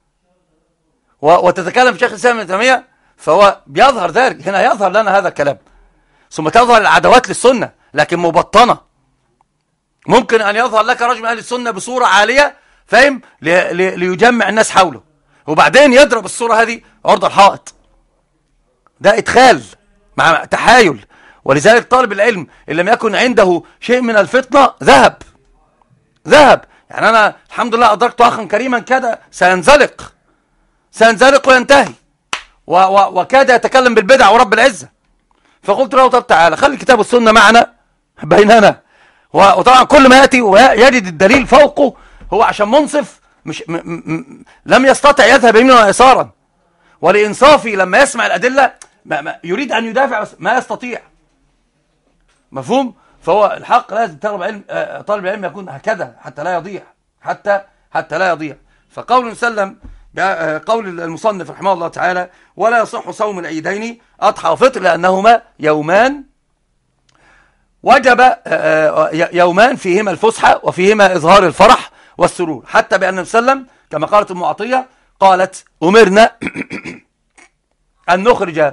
وتتكلم في شيخ الإسلام ابن تيمية، فهو بيظهر ذلك. هنا يظهر لنا هذا الكلام، ثم تظهر العدوات للسنة لكن مبطنة. ممكن أن يظهر لك رجل من أهل السنة بصورة عالية، فاهم، ليجمع الناس حوله، وبعدين يضرب الصورة هذه عرض الحائط. ده إدخال مع تحايل. ولذلك طالب العلم إن لم يكن عنده شيء من الفطنة ذهب. يعني أنا الحمد لله أدركت أخا كريما كاد سينزلق وينتهي وكاد يتكلم بالبدع ورب العزة، فقلت له طب تعالى خلي الكتاب والسنة معنا بيننا. وطبعا كل ما يأتي ويجد الدليل فوقه هو عشان منصف مش لم يستطع يذهب يمينا ويسارا، ولإنصافي لما يسمع الأدلة يريد أن يدافع بس ما يستطيع. مفهوم؟ فهو الحق لازم طالب العلم يكون هكذا حتى لا يضيع. فقول سلم قول المصنف رحمه الله تعالى ولا يصح صوم العيدين أضحى وفطر لأنهما يومان وجب يومان فيهما الفسحة وفيهما إظهار الفرح والسرور، حتى بأن النبي صلى الله عليه وسلم كما قالت أم عطية قالت أمرنا أن نخرج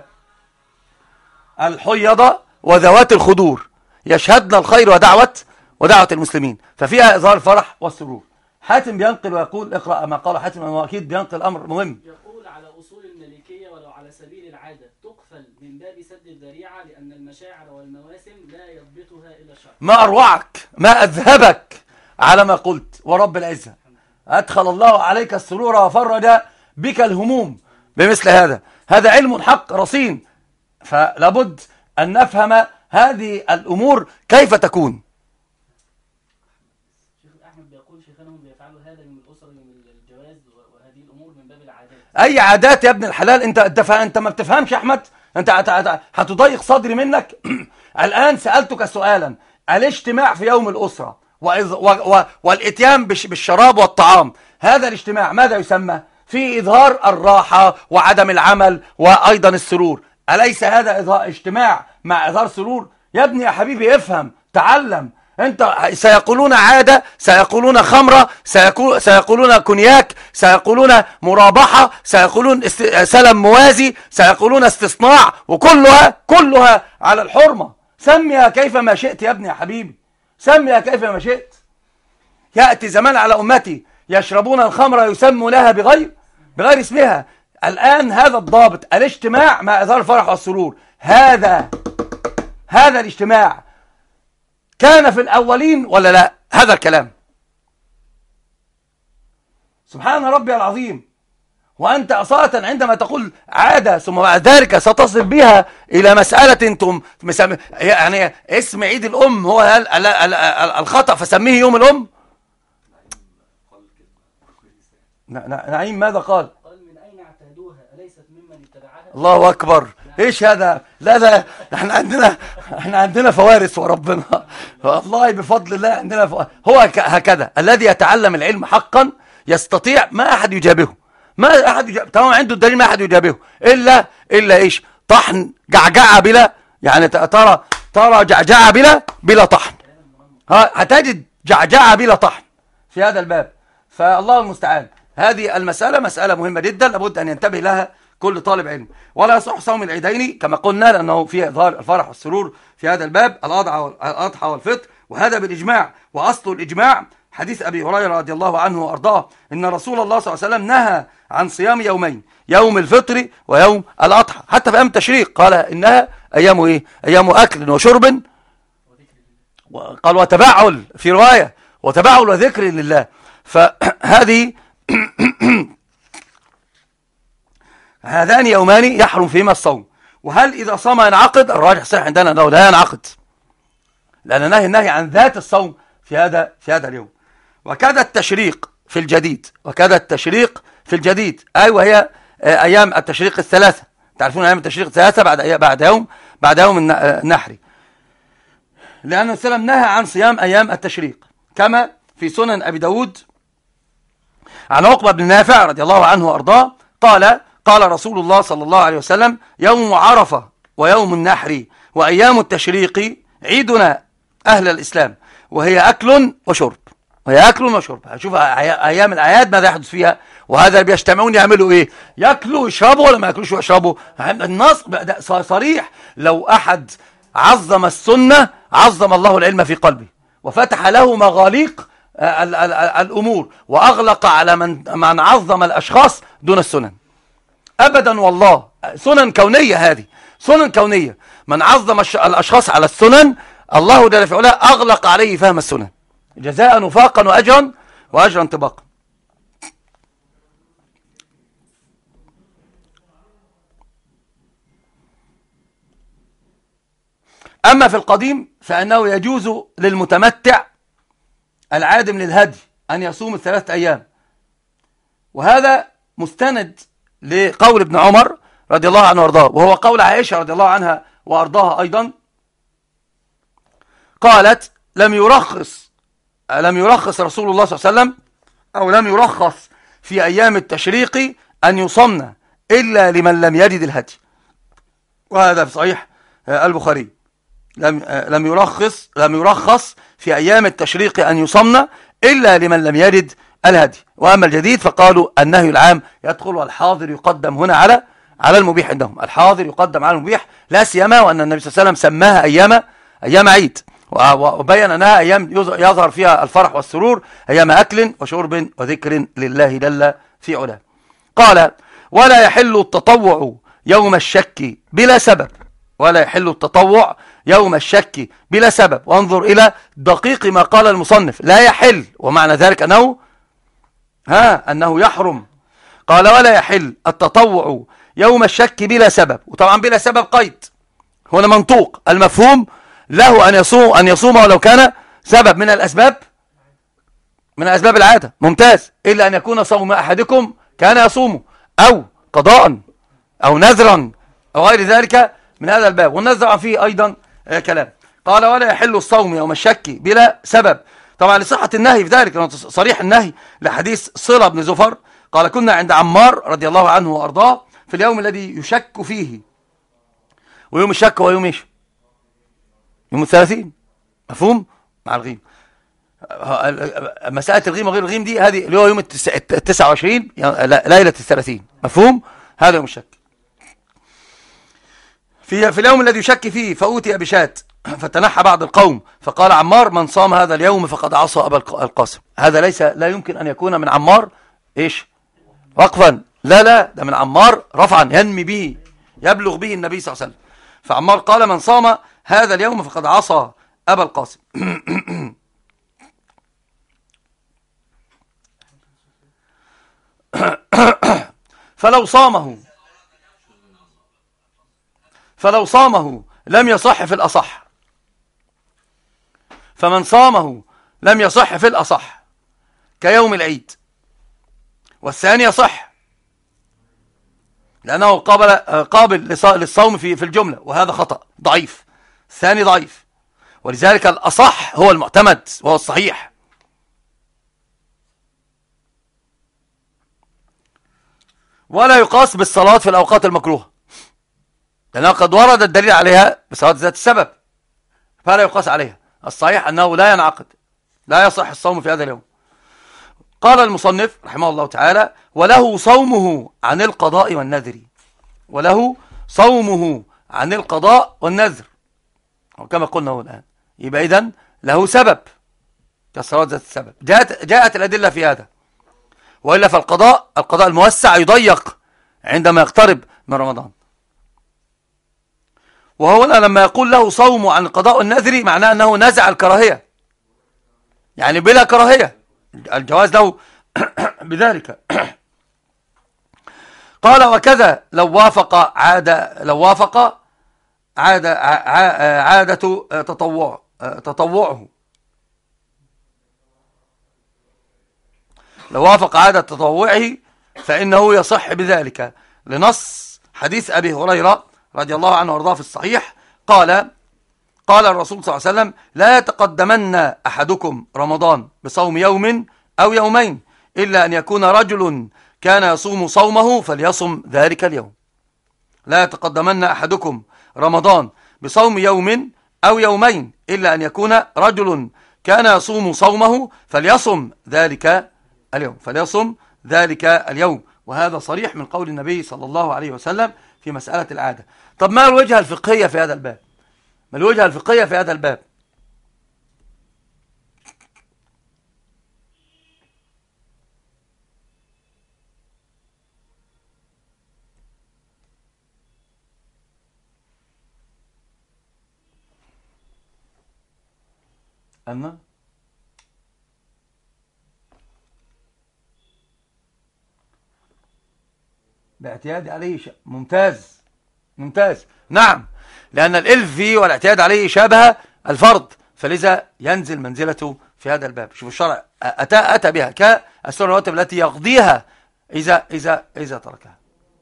الحيض وذوات الخدور يشهدن الخير ودعوة المسلمين، ففيها إظهار الفرح والسرور. حاتم بينقل ويقول اقرأ ما قال حاتم، أنه أكيد بينقل الأمر مهم. يقول على أصول الملكية ولو على سبيل العادة تقفل من باب سد الذريعة لأن المشاعر والمواسم لا يضبطها إلا الشرع. ما أروعك، ما أذهبك على ما قلت، ورب العزة أدخل الله عليك السرور وفرج بك الهموم بمثل هذا علم حق رصين، فلابد أن نفهم هذه الأمور كيف تكون. شيخ أحمد بيقول شيخانهم بيفعلوا هذا يوم الأسرة يوم الجواز وهذه الأمور من باب العادات. أي عادات يا ابن الحلال؟ أنت ما بتفهمش يا أحمد، أنت هتضيق صدري منك. الآن سألتك سؤالا، الاجتماع في يوم الأسرة والإتيان بالشراب والطعام، هذا الاجتماع ماذا يسمى؟ في إظهار الراحة وعدم العمل وأيضا السرور، أليس هذا اجتماع مع إظهار سرور؟ يا ابني يا حبيبي افهم تعلم. انت سيقولون عادة، سيقولون خمرة، سيقولون كونياك، سيقولون مرابحة، سيقولون سلم موازي، سيقولون استصناع، وكلها على الحرمة. سميها كيف ما شئت يا ابني يا حبيبي، سميها كيف ما شئت. يأتي زمان على أمتي يشربون الخمر يسمونها بغير اسمها. الآن هذا الضابط الاجتماع مع إظهار الفرح والسرور، هذا الاجتماع كان في الأولين ولا لا؟ هذا الكلام سبحان ربي العظيم. وأنت أصالة عندما تقول عادة ثم بعد ذلك ستصل بها إلى مسألة انتم يعني اسم عيد الأم هو الخطأ فسميه يوم الأم. نعيم ماذا قال؟ من أين اعتادوها أليست ممن اتبعها؟ الله أكبر. إيش هذا؟ لا احنا عندنا فوارس وربنا والله بفضل الله عندنا هو هكذا الذي يتعلم العلم حقا يستطيع، ما أحد يجابهه، ما أحد يجابه، طبعا عنده الدليل، ما أحد يجابهه إلا إيش؟ طحن، جعجعة بلا، يعني ترى جعجعة بلا طحن. هتجد جعجعة بلا طحن في هذا الباب. فالله المستعان. هذه المسألة مسألة مهمة جدا، لابد أن ينتبه لها كل طالب علم. ولا يصح صوم العيدين كما قلنا، لأنه فيه إظهار الفرح والسرور في هذا الباب، الأضحى والفطر، وهذا بالإجماع. وأصل الإجماع حديث أبي هريرة رضي الله عنه وأرضاه إن رسول الله صلى الله عليه وسلم نهى عن صيام يومين، يوم الفطر ويوم الأضحى. حتى في أيام التشريق قال إنها أيام إيه؟ أيام أكل وشرب، قال وتبعل، في رواية وتبعل وذكر لله. فهذه هذان يومان يحرم فيهما الصوم. وهل إذا صام ينعقد؟ الراجح صحيح عندنا أنه لا ينعقد، لأن النهي عن ذات الصوم في هذا اليوم. وكذا التشريق في الجديد، أي وهي أيام التشريق الثلاثة. تعرفون أيام التشريق الثلاثة بعد يوم النحر، لأن السلام نهى عن صيام أيام التشريق، كما في سنن أبي داود عن عقبة بن نافع رضي الله عنه وأرضاه قال رسول الله صلى الله عليه وسلم: يوم عرفة ويوم النحر وأيام التشريق عيدنا أهل الإسلام، وهي أكل وشرب. شوف أيام الأعياد ماذا يحدث فيها، وهذا بيجتمعون يعملوا إيه؟ يأكلوا ويشربوا ولا ما يأكلوش ويشربوا؟ النص صريح. لو أحد عظم السنة عظم الله العلم في قلبه، وفتح له مغاليق الأمور، وأغلق على من عظم الأشخاص دون السنن. أبدا والله، سنن كونية، هذه سنن كونية. من عظم الأشخاص على السنن الله جل في علاه أغلق عليه فهم السنن، جزاء وفاقا وأجرا طباقا. أما في القديم فإنه يجوز للمتمتع العادم للهدي أن يصوم 3 أيام، وهذا مستند لقول ابن عمر رضي الله عنه وارضاه، وهو قول عائشة رضي الله عنها وارضاها أيضا. قالت: لم يرخص رسول الله صلى الله عليه وسلم، أو لم يرخص في أيام التشريق أن يصمن إلا لمن لم يجد الهدي. وهذا في صحيح البخاري. لم يرخص في أيام التشريق أن يصمن إلا لمن لم يجد الهدي. وأما الجديد فقالوا النهي العام يدخل، والحاضر يقدم هنا على المبيح عندهم. الحاضر يقدم على المبيح، لا سيما وأن النبي صلى الله عليه وسلم سماها أيام عيد، وبين أنها أيام يظهر فيها الفرح والسرور، أيام أكل وشرب وذكر لله جل في علاه. قال: ولا يحل التطوع يوم الشك بلا سبب، وانظر إلى دقيق ما قال المصنف: لا يحل، ومعنى ذلك أنه يحرم. قال: ولا يحل التطوع يوم الشك بلا سبب. وطبعا بلا سبب قيد، هنا منطوق، المفهوم له أن يصوم ولو كان سبب من الأسباب العادة، ممتاز، إلا أن يكون صوم أحدكم كان يصوم، أو قضاء أو نذرا أو غير ذلك من هذا الباب، والنذر فيه أيضا كلام. قال: ولا يحل الصوم يوم الشك بلا سبب، طبعا لصحة النهي في ذلك، صريح النهي لحديث صلة بن زفر قال: كنا عند عمار رضي الله عنه وأرضاه في اليوم الذي يشك فيه. ويوم الشك هو يوم إيش؟ يوم 30، مفهوم؟ مع الغيم. مسألة الغيم وغير الغيم دي، هذه اللي هو يوم 29 ليلة 30، مفهوم؟ هذا يوم الشك. في اليوم الذي يشك فيه فأوتي بشاة فتنحى بعض القوم، فقال عمار: من صام هذا اليوم فقد عصى أبا القاسم. هذا لا يمكن أن يكون من عمار إيش؟ وقفا، لا، ده من عمار رفعا، ينمي به، يبلغ به النبي صلى الله عليه وسلم. فعمار قال: من صام هذا اليوم فقد عصى أبا القاسم. فلو صامه لم يصح في الأصح، فمن صامه لم يصح في الأصح كيوم العيد. والثاني يصح لأنه قابل للصوم في الجملة، وهذا خطأ ضعيف، الثاني ضعيف، ولذلك الأصح هو المعتمد وهو الصحيح. ولا يقاس بالصلاة في الأوقات المكروهة، لأنها قد ورد الدليل عليها بصلاة ذات السبب، فلا يقاس عليها. الصحيح أنه لا ينعقد، لا يصح الصوم في هذا اليوم. قال المصنف رحمه الله تعالى: وله صومه عن القضاء والنذر. وله صومه عن القضاء والنذر، وكما قلنا هو الآن، يبقى إذن له سبب كالصلاة ذات السبب. جاءت الأدلة في هذا، وإلا فالقضاء الموسع يضيق عندما يقترب من رمضان. وهنا لما يقول له صوم عن القضاء والنذر معناه أنه نزع الكراهية، يعني بلا كراهية، الجواز له بذلك. قال: وكذا لو وافق عادة تطوعه، لو وافق عادة تطوعه فإنه يصح بذلك، لنص حديث أبي هريرة رضي الله عنه وارضاه في الصحيح، قال الرسول صلى الله عليه وسلم: لا يتقدمن أحدكم رمضان بصوم يوم أو يومين، إلا أن يكون رجل كان يصوم صومه فليصم ذلك اليوم. لا يتقدمن أحدكم رمضان بصوم يوم أو يومين، إلا أن يكون رجل كان يصوم صومه فليصم ذلك اليوم. وهذا صريح من قول النبي صلى الله عليه وسلم في مسألة العادة. طب ما الوجهة الفقهية في هذا الباب؟ أما باعتياد عليه ممتاز. نعم، لأن الإلف فيه والاعتياد عليه شابه الفرض، فلذا ينزل منزلته في هذا الباب. شوف الشرع أتى بها كالسنة الرواتب التي يقضيها إذا تركها.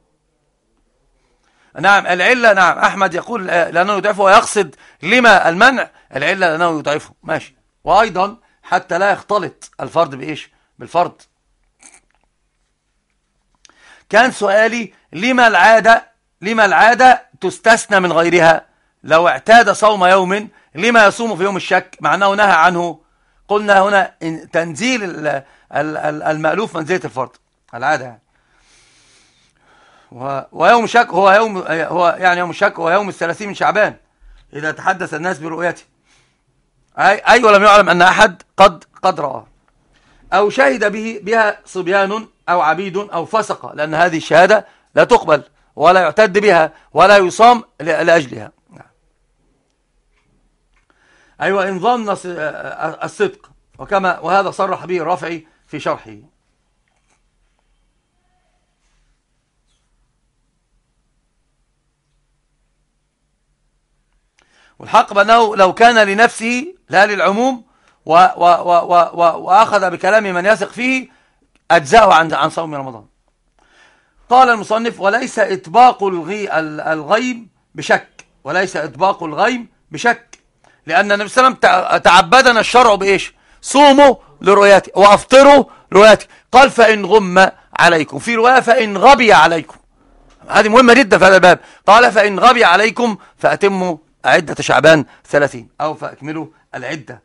نعم، العلة، نعم، أحمد يقول لأنه يضعفه ويقصد لما المنع، العلة لأنه يضعفه، ماشي. وأيضا حتى لا يختلط الفرد بإيش؟ بالفرد. كان سؤالي: لما العادة تستثنى من غيرها؟ لو اعتاد صوم يوم لما يصوم في يوم الشك مع أنه نهى عنه؟ قلنا هنا تنزيل المألوف منزلة الفرد، العادة يعني. ويوم الشك هو يوم الشك هو يوم 30 من شعبان إذا تحدث الناس برؤيته، أي ولم يعلم أن أحد قد رأى، أو شهد بها صبيان أو عبيد أو فسقة، لأن هذه الشهادة لا تقبل ولا يعتد بها ولا يصام لأجلها. أيوة، إن ظن الصدق، وهذا صرح به الرافعي في شرحه. والحق بأنه لو كان لنفسه لا للعموم وأخذ بكلام من يثق فيه أجزاءه عن صوم رمضان. قال المصنف: وليس إطباق الغيب بشك، لأن النبي صلى الله عليه وسلم تعبدنا الشرع بإيش؟ صوموا لرؤيته وأفطروا لرؤيته. قال: فإن غم عليكم، في رواية فإن غبي عليكم، هذه مهمة جدا في هذا الباب. قال: فإن غبي عليكم فأتموا عدة شعبان 30 أو فأكملوا العدة.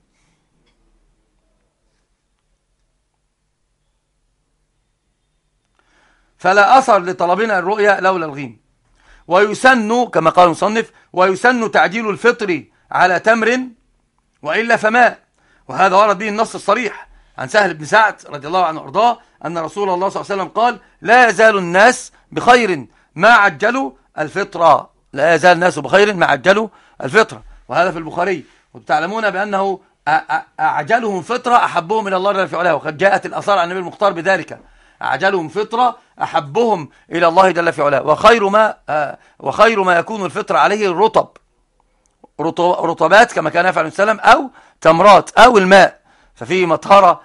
فلا أثر لطلبنا الرؤيا لولا الغيم. ويسن كما قال المصنف: ويسن تعجيل الفطر على تمر وإلا فماء. وهذا ورد به النص الصريح عن سهل بن سعد رضي الله عنه وارضاه أن رسول الله صلى الله عليه وسلم قال: لا يزال الناس بخير ما عجلوا الفطرة. لا يزال الناس بخير ما عجلوا الفطرة. وهذا في البخاري. وتعلمون بأنه أعجلهم فطرة أحبهم إلى الله جل في علاه، وقد جاءت الآثار عن النبي المختار بذلك: أعجلهم فطرة أحبهم إلى الله جل في علاه. وخير ما يكون الفطر عليه الرطب، رطبات كما كان يفعل السلام، أو تمرات، أو الماء، ففيه مطهرة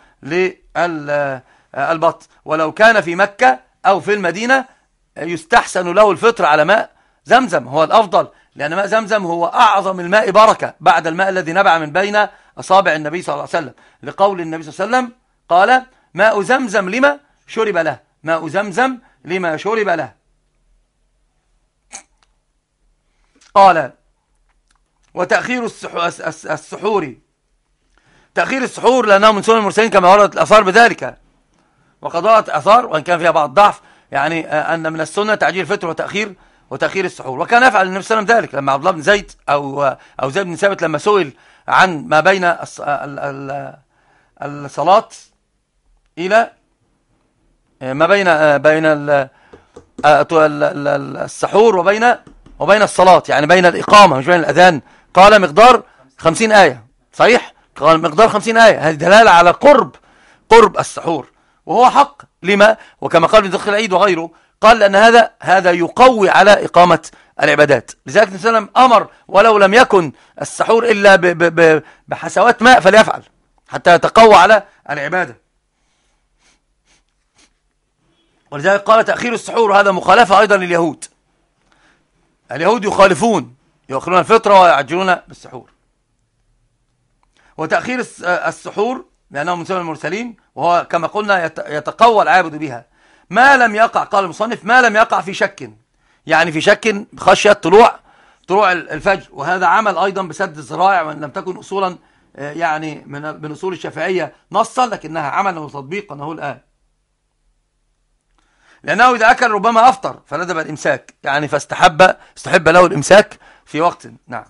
للبطن. ولو كان في مكة أو في المدينة يستحسن له الفطر على ماء زمزم، هو الأفضل، لأن ماء زمزم هو أعظم الماء بركة بعد الماء الذي نبع من بين أصابع النبي صلى الله عليه وسلم، لقول النبي صلى الله عليه وسلم قال: ماء زمزم لما شرب له، ماء زمزم لما شرب له. قال وتأخير السحور، تأخير السحور لأنه من سنن المرسلين كما وردت الآثار بذلك، وقد وردت آثار وإن كان فيها بعض ضعف، يعني أن من السنة تعجيل الفطر وتأخير السحور. وكان يفعل النبي صلى الله عليه وسلم ذلك لما عبد الله بن زيد أو زيد بن ثابت لما سئل عن ما بين الصلاة إلى ما بين السحور وبين الصلاة، يعني بين الإقامة مش بين الأذان، قال مقدار 50 آية. صحيح، قال مقدار 50 آية. هذه دلالة على قرب السحور، وهو حق. لما؟ وكما قال ابن دقيق العيد وغيره، قال لأن هذا يقوي على إقامة العبادات. لذلك النبي صلى الله عليه وسلم أمر ولو لم يكن السحور إلا بحسوات ماء فليفعل حتى يتقوى على العبادة. ولذلك قال تأخير السحور هذا مخالفة أيضا لليهود. اليهود يخالفون، يؤخرون الفطرة ويعجلون بالسحور. وتأخير السحور لأنه من سنن المرسلين، وهو كما قلنا يتقوى العابد بها ما لم يقع، قال المصنف ما لم يقع في شك، يعني في شك خشية طلوع الفجر. وهذا عمل أيضا بسد الذرائع، وإن لم تكن أصولا يعني من أصول الشافعية نصا، لكنها عمل وتطبيق أنه الآن، لأنه إذا أكل ربما أفطر فندب الإمساك، يعني استحب له الإمساك في وقت. نعم.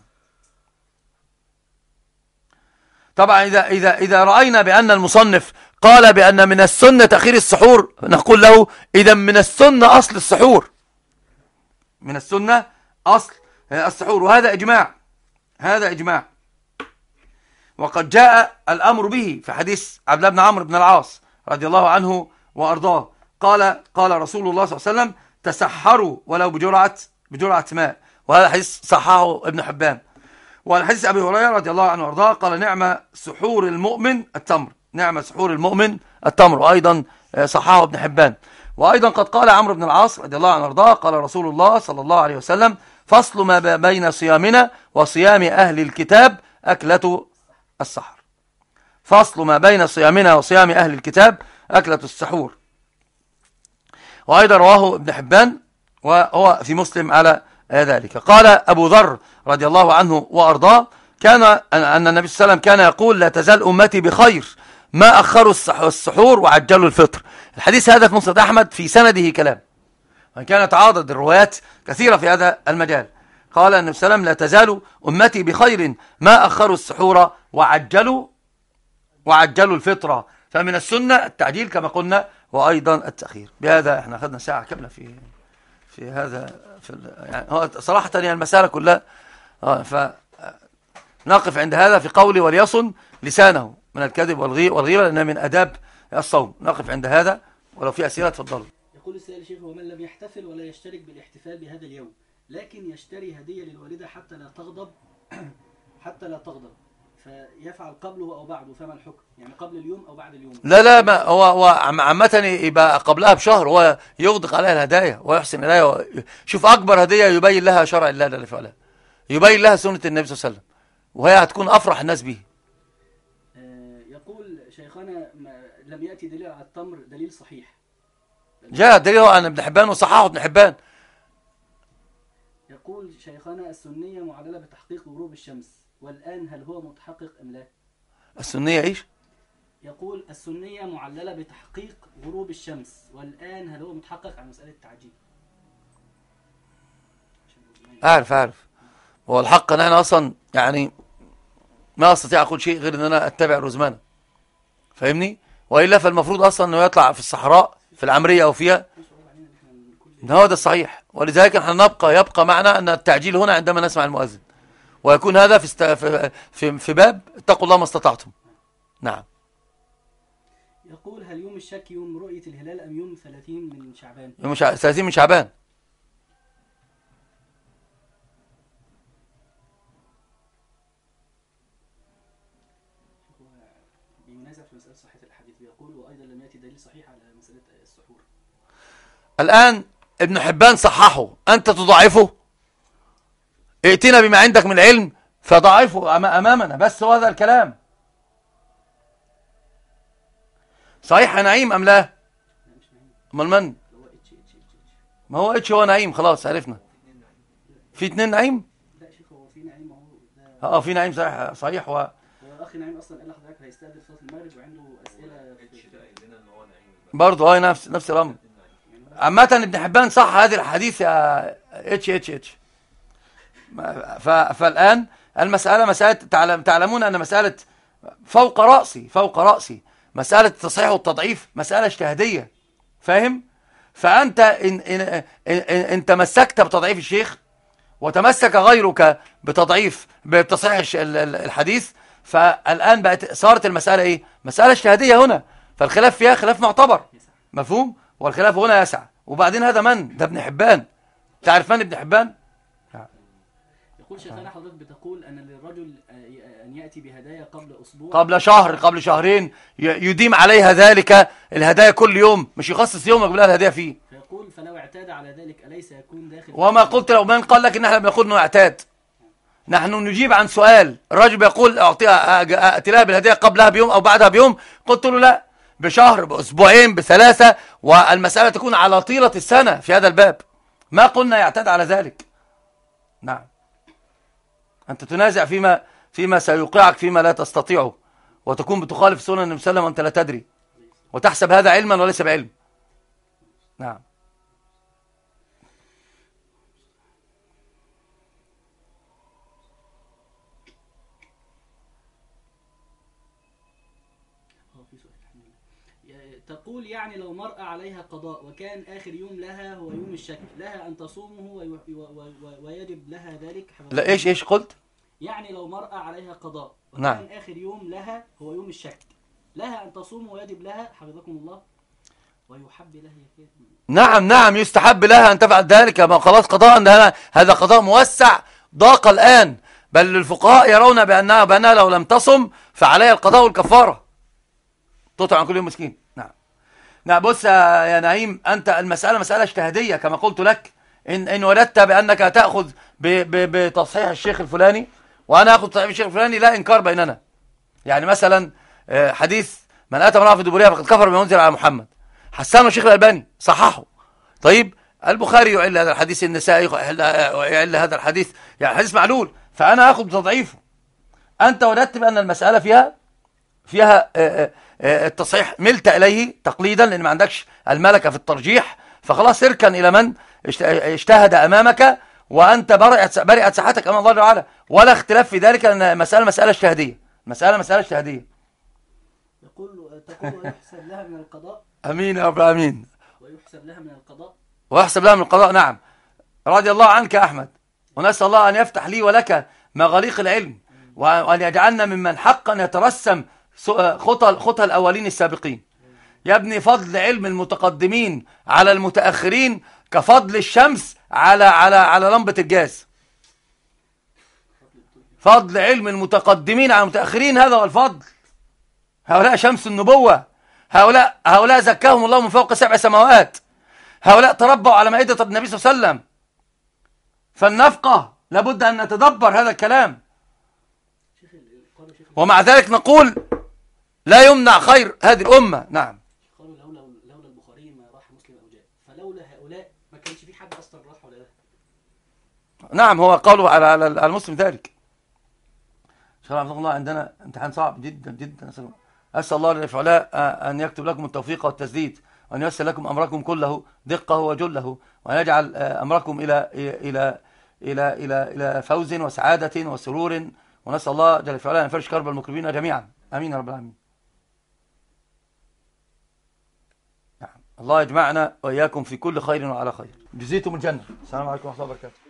طبعا إذا رأينا بأن المصنف قال بأن من السنة تأخير السحور، نقول له إذا من السنة أصل السحور، من السنة أصل السحور، وهذا إجماع، وقد جاء الأمر به في حديث عبد الله بن عمرو بن العاص رضي الله عنه وأرضاه، قال رسول الله صلى الله عليه وسلم تسحروا ولو بجرعة ماء، وهذا حديث صححه ابن حبان. والحديث أبي هريرة رضي الله عنه وارضاه قال نعم سحور المؤمن التمر، نعم سحور المؤمن التمر، وأيضا صححه ابن حبان. وأيضا قد قال عمرو بن العاص رضي الله عنه وارضاه قال رسول الله صلى الله عليه وسلم فصل ما بين صيامنا وصيام أهل الكتاب أكلة السحر، فصل ما بين صيامنا وصيام أهل الكتاب أكلة السحور. وأيضا رواه ابن حبان وهو في مسلم على ذلك. قال أبو ذر رضي الله عنه وأرضاه أن النبي صلى الله عليه وسلم كان يقول لا تزال أمتي بخير ما أخروا السحور وعجلوا الفطر. الحديث هذا في مسند أحمد في سنده كلام، وإن كانت تعاضد الروايات كثيرة في هذا المجال. قال النبي صلى الله عليه وسلم لا تزال أمتي بخير ما أخروا السحور وعجلوا الفطر. فمن السنة التعجيل كما قلنا، وأيضا التأخير. بهذا احنا أخذنا ساعة كاملة في هذا يعني هو صراحة يعني المسألة كلها فنقف عند هذا في قولي وليصن لسانه من الكذب والغيبة لأنها من أداب الصوم. نقف عند هذا، ولو في أسئلة تفضلوا. يقول السائل الشيخ ومن لم يحتفل ولا يشترك بالاحتفال بهذا اليوم لكن يشتري هدية للوالدة حتى لا تغضب فيفعل قبله أو بعده، فما الحكم؟ يعني قبل اليوم أو بعد اليوم؟ لا ما هو عامة يبقى قبلها بشهر هو يغدق عليها الهدايا ويحسن إليها. شوف أكبر هدية يبين لها شرع الله اللي فعلها، يبين لها سنة النبي صلى الله عليه وسلم، وهي هتكون أفرح الناس به. يقول شيخنا لم يأتي دليل على التمر دليل صحيح. جاء دليل عن ابن حبان وصححه ابن حبان. يقول شيخنا السنية معللة بتحقيق غروب الشمس، والآن هل هو متحقق أم لا؟ السنية إيش؟ يقول السنية معللة بتحقيق غروب الشمس، والآن هل هو متحقق على مسألة التعجيل؟ أعرف. هو الحق أن أنا أصلا يعني ما أستطيع أقول شيء غير أن أنا أتبع رزمانة، فاهمني؟ وإلا فالمفروض أصلا أنه يطلع في الصحراء في العمرية أو فيها، هو ده الصحيح. ولذلك نحن يبقى معنا أن التعجيل هنا عندما نسمع المؤذن، ويكون هذا في باب اتقوا الله ما استطعتم. نعم. يقول هل يوم الشك يوم رؤية الهلال أم يوم 30 من شعبان؟ يوم 30 من شعبان. بمناسبة في مسألة صحة الحديث يقول وأيضا لم يأتي دليل صحيح على مسألة السحور. الآن ابن حبان صححه، أنت تضعفه؟ ائتنا بما عندك من العلم فضعفه أمامنا، بس هو هذا الكلام صحيح يا نعيم أم لا؟ أمال من؟ ما هو اتش هو نعيم، خلاص عرفنا. في اتنين نعيم. لا يا شيخ، هو في نعيم اهو ده. في نعيم، صحيح صحيح. هو اخي نعيم اصلا قال لحضرتك هيستأذن صلاه المغرب وعنده اسئله برضه نفس الامر. عامة ابن حبان صح هذه الحديث يا اتش. فالآن المسألة مسألة تعلمون أن مسألة فوق رأسي مسألة التصحيح والتضعيف مسألة اجتهادية، فاهم؟ فأنت إن تمسكت بتضعيف الشيخ وتمسك غيرك بتصحيح الحديث، فالآن صارت المسألة إيه؟ مسألة اجتهادية هنا، فالخلاف فيها خلاف معتبر، مفهوم؟ والخلاف هنا يسع. وبعدين هذا من؟ ده ابن حبان. تعرف من ابن حبان؟ يقول شيخنا حضرتك بتقول أن للرجل أن يأتي بهدايا قبل أسبوع، قبل شهر، قبل شهرين، يديم عليها ذلك الهدايا كل يوم، مش يخصص يوم يقول لها الهدايا فيه. فيقول فلو اعتاد على ذلك أليس يكون داخل؟ وما قلت لو من قال لك إن احنا بنقول إنه اعتاد، نحن نجيب عن سؤال. الرجل بيقول أتي لها بالهدايا قبلها بيوم أو بعدها بيوم، قلت له لا، بشهر، بأسبوعين، بثلاثة، والمسألة تكون على طيلة السنة في هذا الباب، ما قلنا يعتاد على ذلك. نعم، أنت تنازع فيما سيوقعك فيما لا تستطيعه، وتكون بتخالف سنن النبي صلى الله عليه وسلم وأنت لا تدري، وتحسب هذا علما وليس بعلم. نعم. تقول يعني لو مرأة عليها قضاء وكان آخر يوم لها هو يوم الشك، لها أن تصومه ويجب لها ذلك؟ لا، إيش قلت؟ يعني لو مرأة عليها قضاء وكان نعم. آخر يوم لها هو يوم الشك، لها أن تصوم ويجب لها حفظكم الله ويحب لها نعم يستحب لها أن تفعل ذلك. ما خلاص قضاء، هذا قضاء موسع ضاق الآن، بل الفقهاء يرون بأنها لو لم تصم فعليها القضاء والكفارة، تطعم عن كل يوم مسكين. نعم. بص يا نعيم، أنت المسألة مسألة اجتهادية كما قلت لك. إن وردت بأنك تأخذ بتصحيح الشيخ الفلاني وأنا أخذ تصحيح الشيخ الفلاني، لا إنكار بيننا. يعني مثلا حديث من أتى امرأة في دبرها فقد كفر بما أنزل على محمد، حسنه الشيخ الألباني صححه. طيب البخاري يعل هذا الحديث، النسائي يعل هذا الحديث، يعني حديث معلول، فأنا أخذ بتضعيفه. أنت وردت بأن المسألة فيها التصحيح، ملت إليه تقليدا لأن ما عندكش الملكة في الترجيح، فخلاص اركن إلى من اجتهد أمامك، وأنت برئت ساحتك أمام الله تعالى، ولا اختلاف في ذلك، لأن مسألة اجتهادية، مسألة اجتهادية. تقول ويحسب لها من القضاء. أمين يا رب العالمين. ويحسب لها من القضاء. ويحسب لها من القضاء، نعم. رضي الله عنك يا أحمد، ونسأل الله أن يفتح لي ولك مغاليق العلم، وأن يجعلنا ممن حقا يترسم خطى الأولين السابقين. يا ابني، فضل علم المتقدمين على المتأخرين كفضل الشمس على لمبة الجاز. فضل علم المتقدمين على المتأخرين هذا هو الفضل. هؤلاء شمس النبوة، هؤلاء زكاهم الله من فوق 7 سماوات، هؤلاء تربوا على مائدة النبي صلى الله عليه وسلم. فالنفقة لابد أن نتدبر هذا الكلام، ومع ذلك نقول لا يمنع خير هذه الأمة. نعم. قالوا لولا البخاري ما راح مسلم أو جاء، فلولا هؤلاء ما كانش في حد أصلا راح ولا ده. نعم، هو قالوا على المسلم ذلك. إن شاء الله عندنا امتحان صعب جدا جدا، أسأل الله جل وعلا أن يكتب لكم التوفيق والتسديد، وأن ييسر لكم أمركم كله دقه وجله، وأن يجعل أمركم إلى فوز وسعادة وسرور، ونسأل الله جل وعلا أن يفرج كرب المكربين جميعا. آمين يا رب العالمين. الله يجمعنا وإياكم في كل خير وعلى خير. جزيتم الجنة. السلام عليكم ورحمة الله وبركاته.